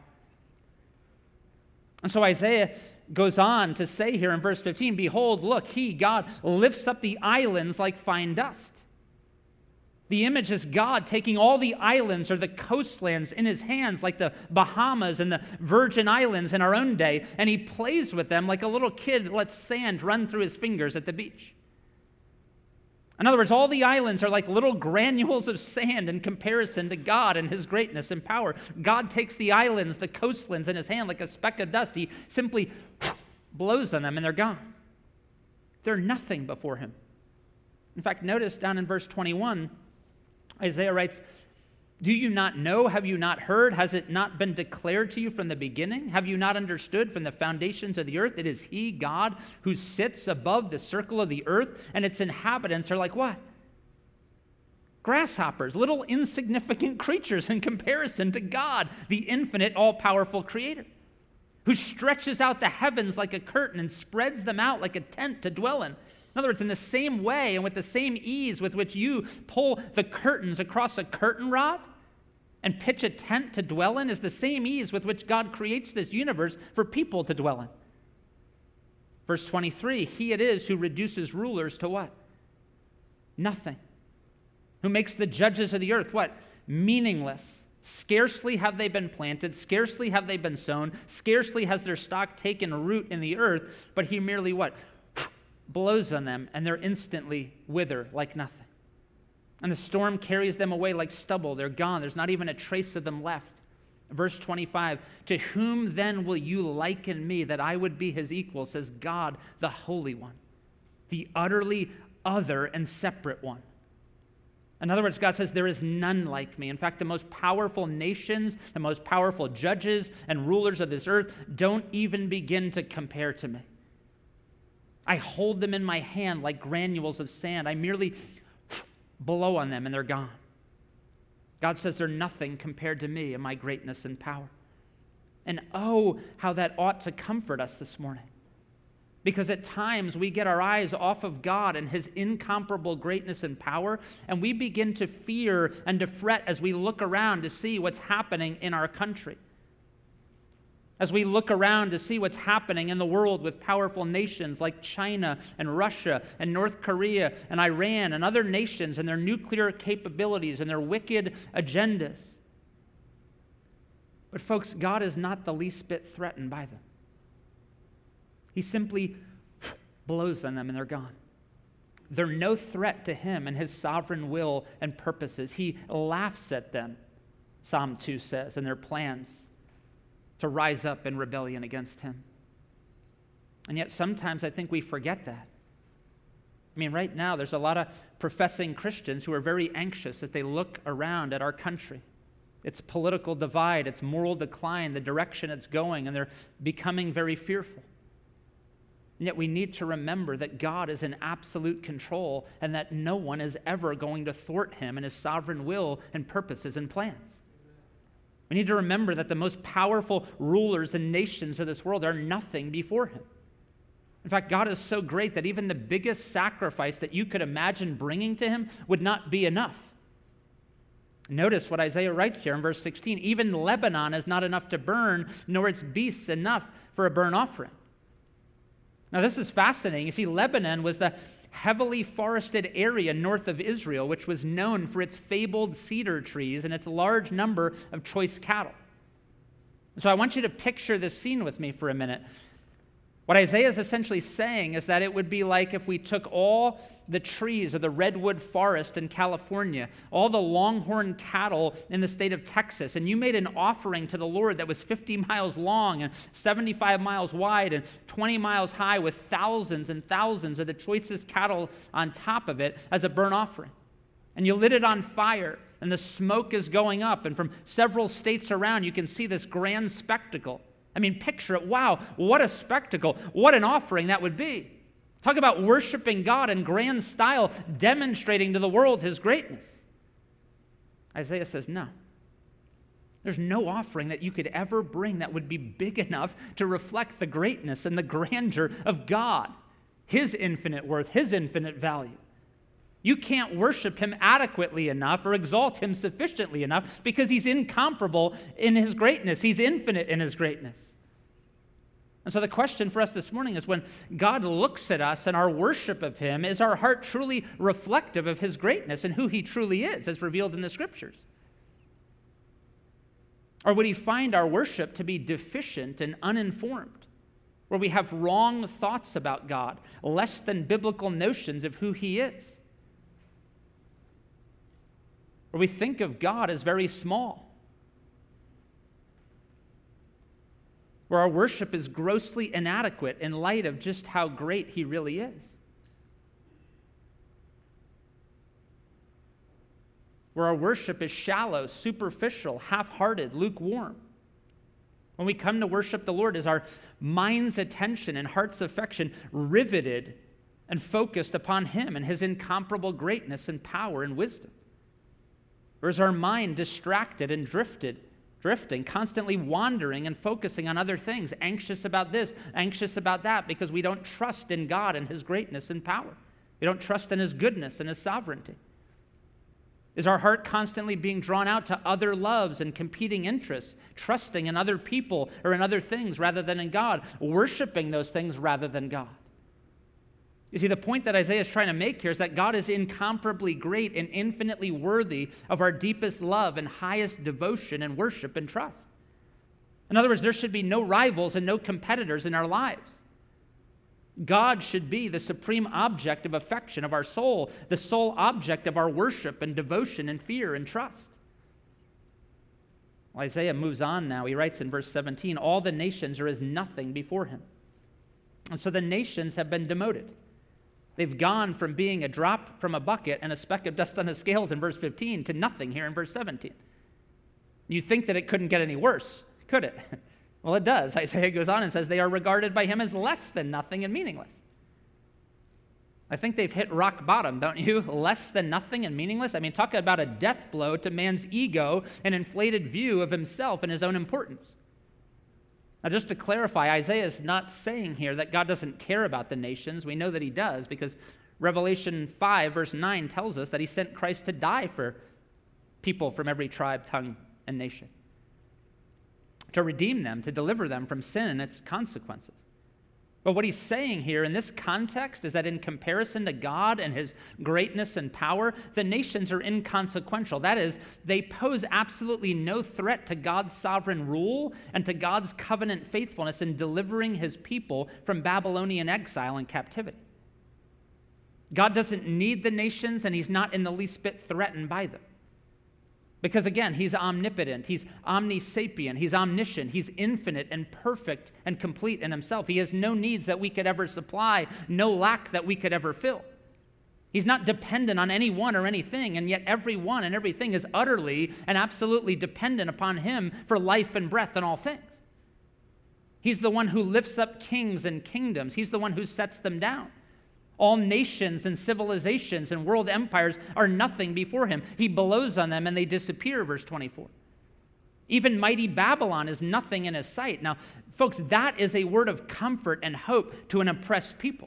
And so Isaiah goes on to say here in verse fifteen, behold, look, he, God, lifts up the islands like fine dust. The image is God taking all the islands or the coastlands in his hands, like the Bahamas and the Virgin Islands in our own day, and he plays with them like a little kid lets sand run through his fingers at the beach. In other words, all the islands are like little granules of sand in comparison to God and his greatness and power. God takes the islands, the coastlands in his hand like a speck of dust. He simply blows on them and they're gone. They're nothing before him. In fact, notice down in verse twenty-one, Isaiah writes, do you not know? Have you not heard? Has it not been declared to you from the beginning? Have you not understood from the foundations of the earth? It is he, God, who sits above the circle of the earth, and its inhabitants are like what? Grasshoppers, little insignificant creatures in comparison to God, the infinite, all-powerful creator, who stretches out the heavens like a curtain and spreads them out like a tent to dwell in. In other words, in the same way and with the same ease with which you pull the curtains across a curtain rod and pitch a tent to dwell in is the same ease with which God creates this universe for people to dwell in. Verse twenty-three, he it is who reduces rulers to what? Nothing. Who makes the judges of the earth what? Meaningless. Scarcely have they been planted, scarcely have they been sown, scarcely has their stock taken root in the earth, but he merely what? Blows on them, and they're instantly wither like nothing. And the storm carries them away like stubble. They're gone. There's not even a trace of them left. Verse twenty-five, to whom then will you liken me that I would be his equal, says God, the Holy One, the utterly other and separate one. In other words, God says, there is none like me. In fact, the most powerful nations, the most powerful judges and rulers of this earth don't even begin to compare to me. I hold them in my hand like granules of sand. I merely blow on them and they're gone. God says they're nothing compared to me and my greatness and power. And oh, how that ought to comfort us this morning. Because at times we get our eyes off of God and his incomparable greatness and power, and we begin to fear and to fret as we look around to see what's happening in our country. As we look around to see what's happening in the world with powerful nations like China and Russia and North Korea and Iran and other nations and their nuclear capabilities and their wicked agendas. But folks, God is not the least bit threatened by them. He simply blows on them and they're gone. They're no threat to him and his sovereign will and purposes. He laughs at them, Psalm two says, and their plans to rise up in rebellion against him. And yet sometimes I think we forget that. I mean, right now there's a lot of professing Christians who are very anxious as they look around at our country. Its political divide, its moral decline, the direction it's going, and they're becoming very fearful. And yet we need to remember that God is in absolute control and that no one is ever going to thwart him and his sovereign will and purposes and plans. We need to remember that the most powerful rulers and nations of this world are nothing before him. In fact, God is so great that even the biggest sacrifice that you could imagine bringing to him would not be enough. Notice what Isaiah writes here in verse sixteen. Even Lebanon is not enough to burn, nor its beasts enough for a burnt offering. Now, this is fascinating. You see, Lebanon was the heavily forested area north of Israel, which was known for its fabled cedar trees and its large number of choice cattle. So I want you to picture this scene with me for a minute. What Isaiah is essentially saying is that it would be like if we took all the trees of the redwood forest in California, all the longhorn cattle in the state of Texas, and you made an offering to the Lord that was fifty miles long and seventy-five miles wide and twenty miles high with thousands and thousands of the choicest cattle on top of it as a burnt offering. And you lit it on fire, and the smoke is going up, and from several states around you can see this grand spectacle. I mean, picture it. Wow, what a spectacle. What an offering that would be. Talk about worshiping God in grand style, demonstrating to the world his greatness. Isaiah says, no. There's no offering that you could ever bring that would be big enough to reflect the greatness and the grandeur of God, his infinite worth, his infinite value. You can't worship him adequately enough or exalt him sufficiently enough because he's incomparable in his greatness. He's infinite in his greatness. And so the question for us this morning is, when God looks at us and our worship of him, is our heart truly reflective of his greatness and who he truly is as revealed in the scriptures? Or would he find our worship to be deficient and uninformed, where we have wrong thoughts about God, less than biblical notions of who he is? Where we think of God as very small, where our worship is grossly inadequate in light of just how great he really is, where our worship is shallow, superficial, half-hearted, lukewarm. When we come to worship the Lord, is our mind's attention and heart's affection riveted and focused upon him and his incomparable greatness and power and wisdom? Or is our mind distracted and drifted, drifting, constantly wandering and focusing on other things, anxious about this, anxious about that, because we don't trust in God and his greatness and power? We don't trust in his goodness and his sovereignty. Is our heart constantly being drawn out to other loves and competing interests, trusting in other people or in other things rather than in God, worshiping those things rather than God? You see, the point that Isaiah is trying to make here is that God is incomparably great and infinitely worthy of our deepest love and highest devotion and worship and trust. In other words, there should be no rivals and no competitors in our lives. God should be the supreme object of affection of our soul, the sole object of our worship and devotion and fear and trust. Well, Isaiah moves on now. He writes in verse seventeen, all the nations are as nothing before him. And so the nations have been demoted. They've gone from being a drop from a bucket and a speck of dust on the scales in verse fifteen to nothing here in verse seventeen. You'd think that it couldn't get any worse, could it? Well, it does. Isaiah goes on and says they are regarded by him as less than nothing and meaningless. I think they've hit rock bottom, don't you? Less than nothing and meaningless? I mean, talk about a death blow to man's ego, an inflated view of himself and his own importance. Now, just to clarify, Isaiah is not saying here that God doesn't care about the nations. We know that he does because Revelation five, verse nine tells us that he sent Christ to die for people from every tribe, tongue, and nation, to redeem them, to deliver them from sin and its consequences. But what he's saying here in this context is that in comparison to God and his greatness and power, the nations are inconsequential. That is, they pose absolutely no threat to God's sovereign rule and to God's covenant faithfulness in delivering his people from Babylonian exile and captivity. God doesn't need the nations, and he's not in the least bit threatened by them. Because again, he's omnipotent, he's omnisapient, he's omniscient, he's infinite and perfect and complete in himself. He has no needs that we could ever supply, no lack that we could ever fill. He's not dependent on anyone or anything, and yet everyone and everything is utterly and absolutely dependent upon him for life and breath and all things. He's the one who lifts up kings and kingdoms. He's the one who sets them down. All nations and civilizations and world empires are nothing before him. He blows on them and they disappear, verse twenty-four. Even mighty Babylon is nothing in his sight. Now, folks, that is a word of comfort and hope to an oppressed people.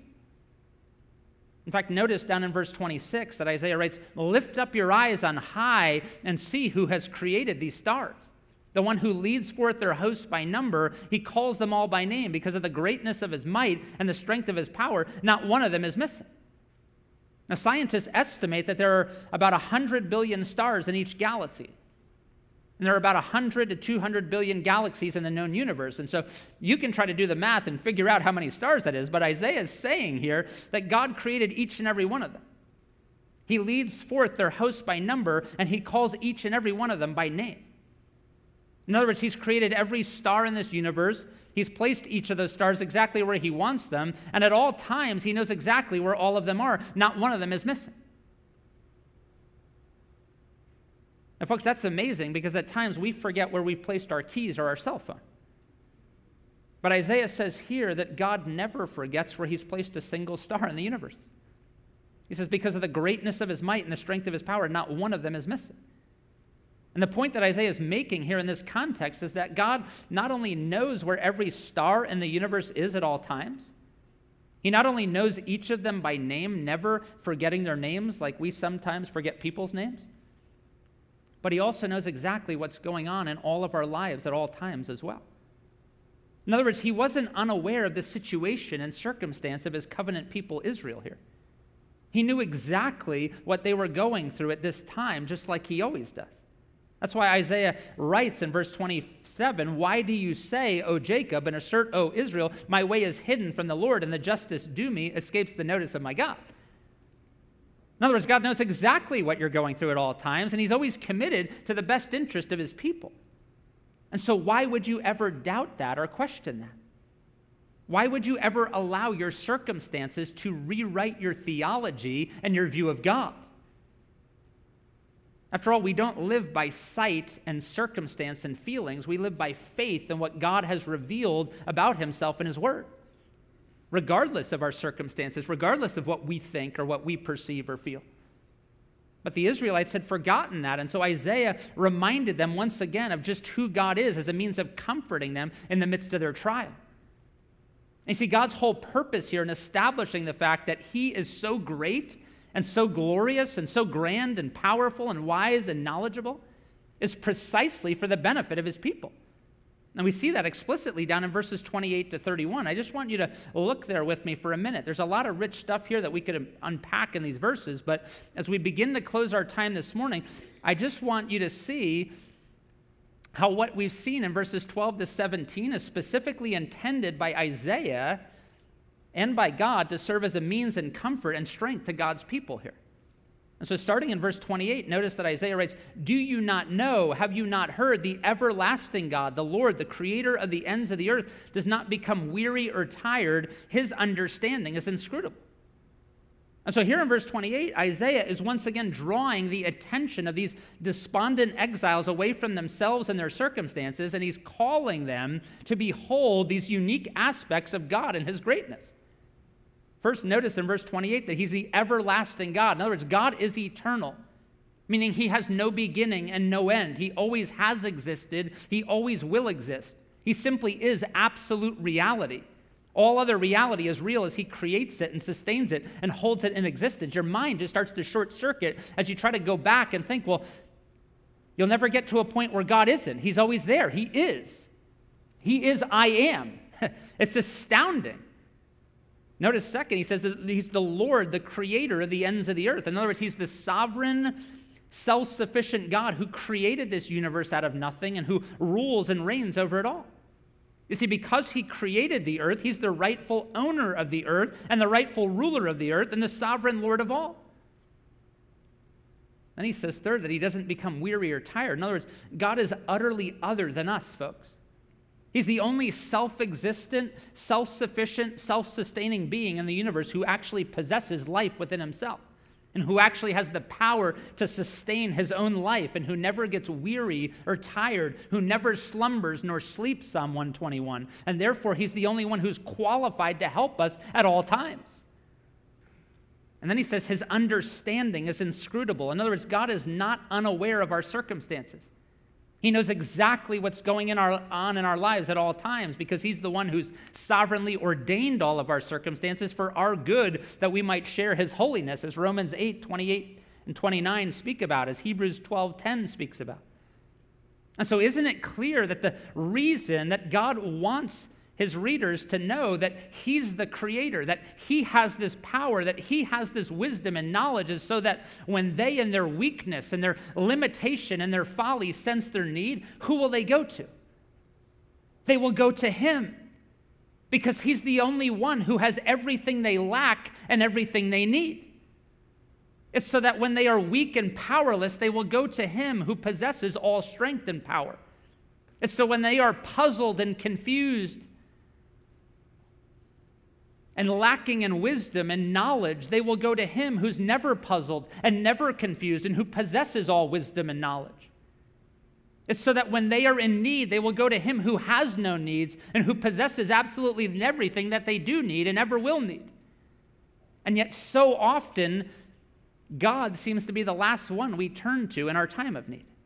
In fact, notice down in verse twenty-six that Isaiah writes, lift up your eyes on high and see who has created these stars. The one who leads forth their hosts by number, he calls them all by name because of the greatness of his might and the strength of his power. Not one of them is missing. Now, scientists estimate that there are about one hundred billion stars in each galaxy. And there are about one hundred to two hundred billion galaxies in the known universe. And so you can try to do the math and figure out how many stars that is. But Isaiah is saying here that God created each and every one of them. He leads forth their hosts by number, and he calls each and every one of them by name. In other words, he's created every star in this universe. He's placed each of those stars exactly where he wants them. And at all times, he knows exactly where all of them are. Not one of them is missing. Now, folks, that's amazing because at times we forget where we've placed our keys or our cell phone. But Isaiah says here that God never forgets where he's placed a single star in the universe. He says because of the greatness of his might and the strength of his power, not one of them is missing. And the point that Isaiah is making here in this context is that God not only knows where every star in the universe is at all times, he not only knows each of them by name, never forgetting their names like we sometimes forget people's names, but he also knows exactly what's going on in all of our lives at all times as well. In other words, he wasn't unaware of the situation and circumstance of his covenant people Israel here. He knew exactly what they were going through at this time, just like he always does. That's why Isaiah writes in verse twenty-seven, why do you say, O Jacob, and assert, O Israel, my way is hidden from the Lord, and the justice due me escapes the notice of my God? In other words, God knows exactly what you're going through at all times, and he's always committed to the best interest of his people. And so why would you ever doubt that or question that? Why would you ever allow your circumstances to rewrite your theology and your view of God? After all, we don't live by sight and circumstance and feelings. We live by faith in what God has revealed about himself in his word, regardless of our circumstances, regardless of what we think or what we perceive or feel. But the Israelites had forgotten that, and so Isaiah reminded them once again of just who God is as a means of comforting them in the midst of their trial. And you see, God's whole purpose here in establishing the fact that he is so great and so glorious and so grand and powerful and wise and knowledgeable is precisely for the benefit of his people. And we see that explicitly down in verses twenty-eight to thirty-one. I just want you to look there with me for a minute. There's a lot of rich stuff here that we could unpack in these verses, but as we begin to close our time this morning, I just want you to see how what we've seen in verses twelve to seventeen is specifically intended by Isaiah and by God to serve as a means and comfort and strength to God's people here. And so starting in verse twenty-eight, notice that Isaiah writes, "Do you not know, have you not heard, the everlasting God, the Lord, the creator of the ends of the earth, does not become weary or tired. His understanding is inscrutable." And so here in verse twenty-eight, Isaiah is once again drawing the attention of these despondent exiles away from themselves and their circumstances, and he's calling them to behold these unique aspects of God and his greatness. First, notice in verse twenty-eight that he's the everlasting God. In other words, God is eternal, meaning he has no beginning and no end. He always has existed. He always will exist. He simply is absolute reality. All other reality is real as he creates it and sustains it and holds it in existence. Your mind just starts to short circuit as you try to go back and think, well, you'll never get to a point where God isn't. He's always there. He is. He is I am. It's astounding. Notice second, he says that he's the Lord, the creator of the ends of the earth. In other words, he's the sovereign, self-sufficient God who created this universe out of nothing and who rules and reigns over it all. You see, because he created the earth, he's the rightful owner of the earth and the rightful ruler of the earth and the sovereign Lord of all. Then he says third, that he doesn't become weary or tired. In other words, God is utterly other than us, folks. He's the only self-existent, self-sufficient, self-sustaining being in the universe who actually possesses life within himself and who actually has the power to sustain his own life and who never gets weary or tired, who never slumbers nor sleeps, Psalm one twenty-one. And therefore, he's the only one who's qualified to help us at all times. And then he says his understanding is inscrutable. In other words, God is not unaware of our circumstances. He knows exactly what's going in our, on in our lives at all times because he's the one who's sovereignly ordained all of our circumstances for our good, that we might share his holiness, as Romans eight, twenty-eight and twenty-nine speak about, as Hebrews twelve, ten speaks about. And so isn't it clear that the reason that God wants his readers to know that he's the creator, that he has this power, that he has this wisdom and knowledge, is so that when they in their weakness and their limitation and their folly sense their need, who will they go to? They will go to him because he's the only one who has everything they lack and everything they need. It's so that when they are weak and powerless, they will go to him who possesses all strength and power. It's so when they are puzzled and confused and lacking in wisdom and knowledge, they will go to him who's never puzzled and never confused and who possesses all wisdom and knowledge. It's so that when they are in need, they will go to him who has no needs and who possesses absolutely everything that they do need and ever will need. And yet so often, God seems to be the last one we turn to in our time of need.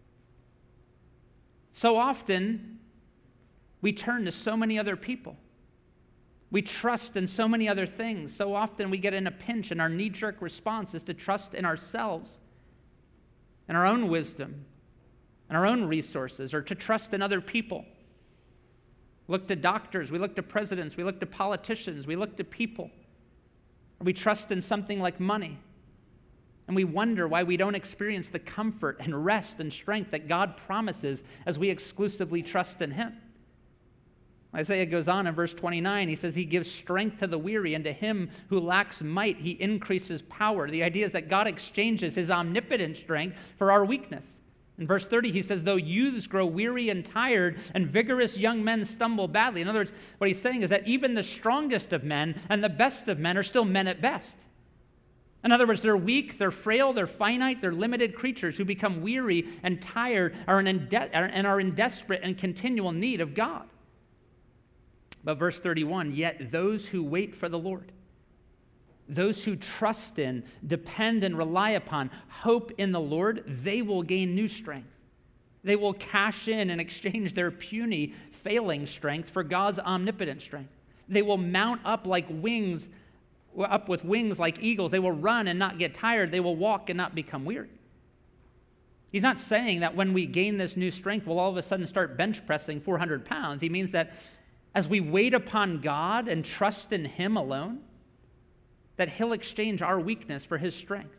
So often, we turn to so many other people. We trust in so many other things. So often we get in a pinch and our knee-jerk response is to trust in ourselves and our own wisdom and our own resources, or to trust in other people. Look to doctors, we look to presidents, we look to politicians, we look to people. We trust in something like money. And we wonder why we don't experience the comfort and rest and strength that God promises as we exclusively trust in him. Isaiah goes on in verse twenty-nine. He says he gives strength to the weary, and to him who lacks might, he increases power. The idea is that God exchanges his omnipotent strength for our weakness. In verse thirty, he says, though youths grow weary and tired, and vigorous young men stumble badly. In other words, what he's saying is that even the strongest of men and the best of men are still men at best. In other words, they're weak, they're frail, they're finite, they're limited creatures who become weary and tired are in de- and are in desperate and continual need of God. But verse thirty-one, yet those who wait for the Lord, those who trust in, depend and rely upon, hope in the Lord, they will gain new strength. They will cash in and exchange their puny, failing strength for God's omnipotent strength. They will mount up like wings, up with wings like eagles. They will run and not get tired. They will walk and not become weary. He's not saying that when we gain this new strength, we'll all of a sudden start bench pressing four hundred pounds. He means that as we wait upon God and trust in him alone, that he'll exchange our weakness for his strength.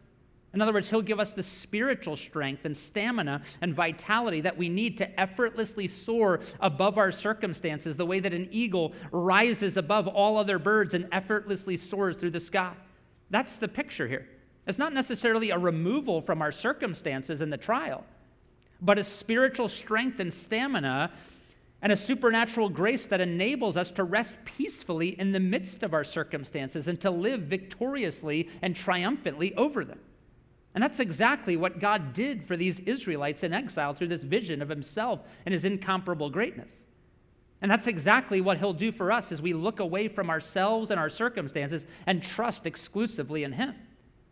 In other words, he'll give us the spiritual strength and stamina and vitality that we need to effortlessly soar above our circumstances, the way that an eagle rises above all other birds and effortlessly soars through the sky. That's the picture here. It's not necessarily a removal from our circumstances in the trial, but a spiritual strength and stamina and a supernatural grace that enables us to rest peacefully in the midst of our circumstances and to live victoriously and triumphantly over them. And that's exactly what God did for these Israelites in exile through this vision of himself and his incomparable greatness. And that's exactly what he'll do for us as we look away from ourselves and our circumstances and trust exclusively in him.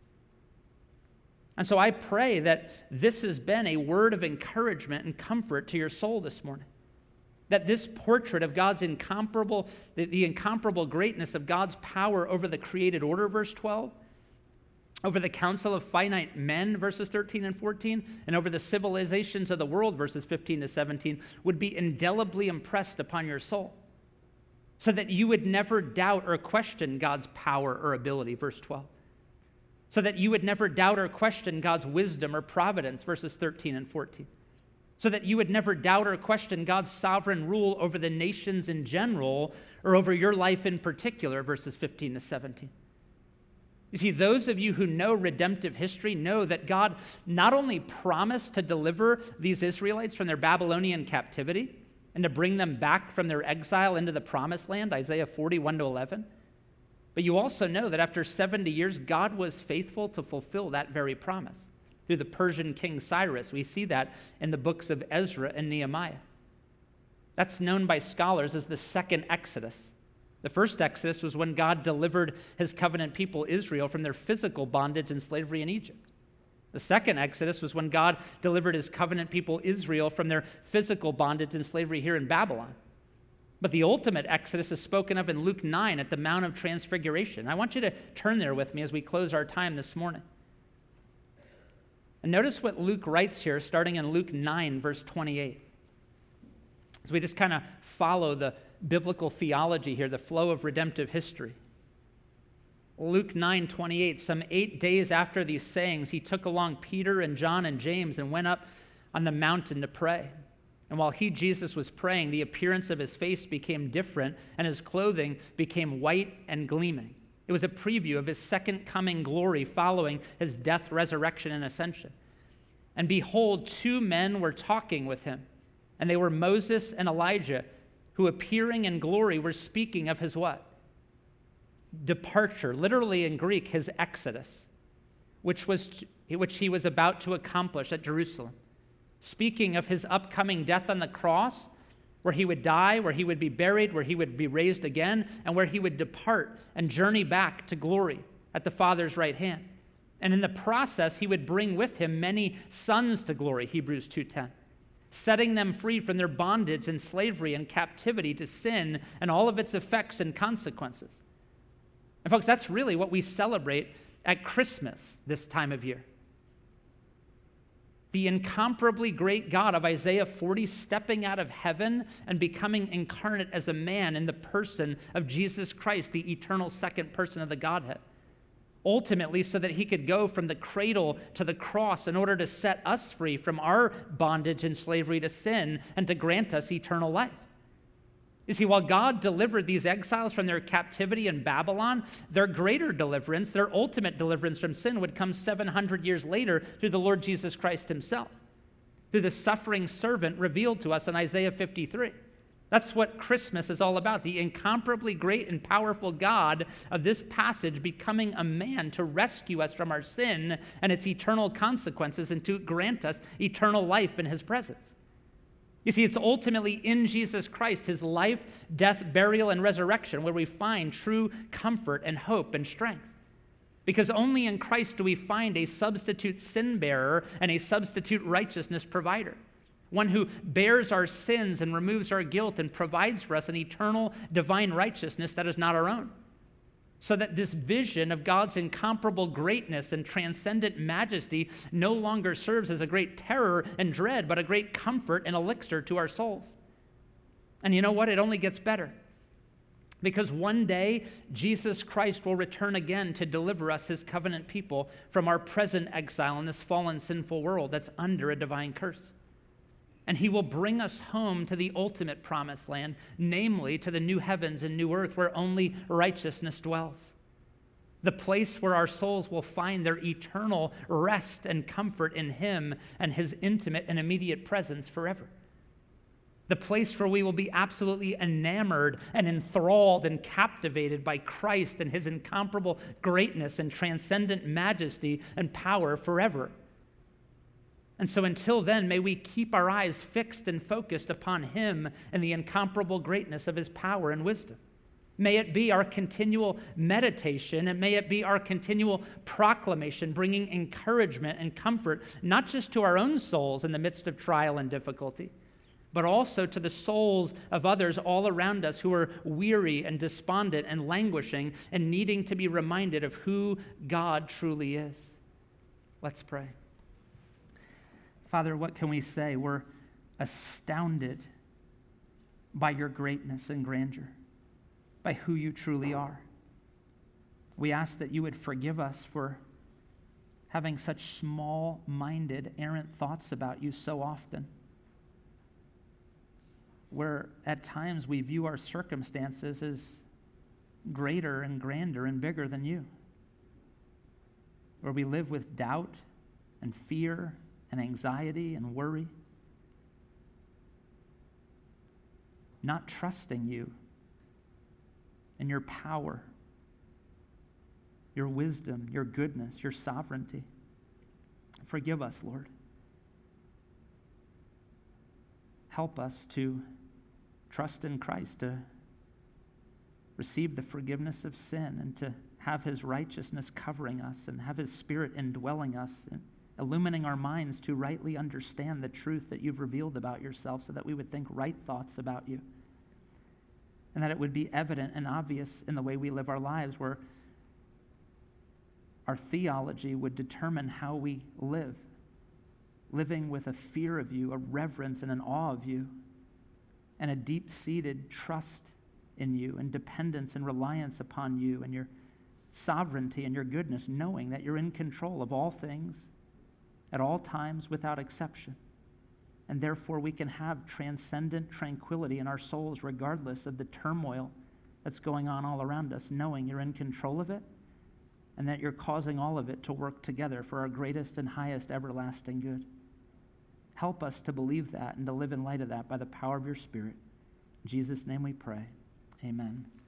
And so I pray that this has been a word of encouragement and comfort to your soul this morning. That this portrait of God's incomparable, the, the incomparable greatness of God's power over the created order, verse twelve, over the council of finite men, verses thirteen and fourteen, and over the civilizations of the world, verses fifteen to seventeen, would be indelibly impressed upon your soul, so that you would never doubt or question God's power or ability, verse twelve. So that you would never doubt or question God's wisdom or providence, verses thirteen and fourteen. So that you would never doubt or question God's sovereign rule over the nations in general or over your life in particular, verses fifteen to seventeen. You see, those of you who know redemptive history know that God not only promised to deliver these Israelites from their Babylonian captivity and to bring them back from their exile into the promised land, Isaiah forty-one to eleven, but you also know that after seventy years, God was faithful to fulfill that very promise. Through the Persian king Cyrus, we see that in the books of Ezra and Nehemiah. That's known by scholars as the second Exodus. The first Exodus was when God delivered his covenant people Israel from their physical bondage and slavery in Egypt. The second Exodus was when God delivered his covenant people Israel from their physical bondage and slavery here in Babylon. But the ultimate Exodus is spoken of in Luke nine at the Mount of Transfiguration. I want you to turn there with me as we close our time this morning. And notice what Luke writes here, starting in Luke nine, verse twenty-eight. As we just kind of follow the biblical theology here, the flow of redemptive history. Luke nine twenty-eight, some eight days after these sayings, he took along Peter and John and James and went up on the mountain to pray. And while he, Jesus, was praying, the appearance of his face became different, and his clothing became white and gleaming. It was a preview of his second coming glory following his death, resurrection, and ascension. And behold, two men were talking with him, and they were Moses and Elijah, who appearing in glory were speaking of his what? Departure, literally in Greek, his exodus, which was to, which he was about to accomplish at Jerusalem. Speaking of his upcoming death on the cross, where he would die, where he would be buried, where he would be raised again, and where he would depart and journey back to glory at the Father's right hand. And in the process, he would bring with him many sons to glory, Hebrews two ten, setting them free from their bondage and slavery and captivity to sin and all of its effects and consequences. And folks, that's really what we celebrate at Christmas this time of year. The incomparably great God of Isaiah forty stepping out of heaven and becoming incarnate as a man in the person of Jesus Christ, the eternal second person of the Godhead. Ultimately, so that he could go from the cradle to the cross in order to set us free from our bondage and slavery to sin and to grant us eternal life. You see, while God delivered these exiles from their captivity in Babylon, their greater deliverance, their ultimate deliverance from sin would come seven hundred years later through the Lord Jesus Christ himself, through the suffering servant revealed to us in Isaiah fifty-three. That's what Christmas is all about, the incomparably great and powerful God of this passage becoming a man to rescue us from our sin and its eternal consequences and to grant us eternal life in his presence. You see, it's ultimately in Jesus Christ, his life, death, burial, and resurrection, where we find true comfort and hope and strength. Because only in Christ do we find a substitute sin bearer and a substitute righteousness provider, one who bears our sins and removes our guilt and provides for us an eternal divine righteousness that is not our own. So that this vision of God's incomparable greatness and transcendent majesty no longer serves as a great terror and dread, but a great comfort and elixir to our souls. And you know what? It only gets better. Because one day, Jesus Christ will return again to deliver us, his covenant people, from our present exile in this fallen, sinful world that's under a divine curse. And he will bring us home to the ultimate promised land, namely to the new heavens and new earth where only righteousness dwells. The place where our souls will find their eternal rest and comfort in him and his intimate and immediate presence forever. The place where we will be absolutely enamored and enthralled and captivated by Christ and his incomparable greatness and transcendent majesty and power forever. And so until then, may we keep our eyes fixed and focused upon him and the incomparable greatness of his power and wisdom. May it be our continual meditation, and may it be our continual proclamation, bringing encouragement and comfort, not just to our own souls in the midst of trial and difficulty, but also to the souls of others all around us who are weary and despondent and languishing and needing to be reminded of who God truly is. Let's pray. Father, what can we say? We're astounded by your greatness and grandeur, by who you truly are. We ask that you would forgive us for having such small-minded, errant thoughts about you so often, where at times we view our circumstances as greater and grander and bigger than you, where we live with doubt and fear and anxiety and worry, not trusting you and your power, your wisdom, your goodness, your sovereignty. Forgive us, Lord. Help us to trust in Christ, to receive the forgiveness of sin, and to have his righteousness covering us, and have his Spirit indwelling us, and illumining our minds to rightly understand the truth that you've revealed about yourself, so that we would think right thoughts about you, and that it would be evident and obvious in the way we live our lives, where our theology would determine how we live, living with a fear of you, a reverence and an awe of you, and a deep-seated trust in you, and dependence and reliance upon you and your sovereignty and your goodness, knowing that you're in control of all things at all times without exception. And therefore we can have transcendent tranquility in our souls regardless of the turmoil that's going on all around us, knowing you're in control of it and that you're causing all of it to work together for our greatest and highest everlasting good. Help us to believe that and to live in light of that by the power of your Spirit. In Jesus' name we pray. Amen.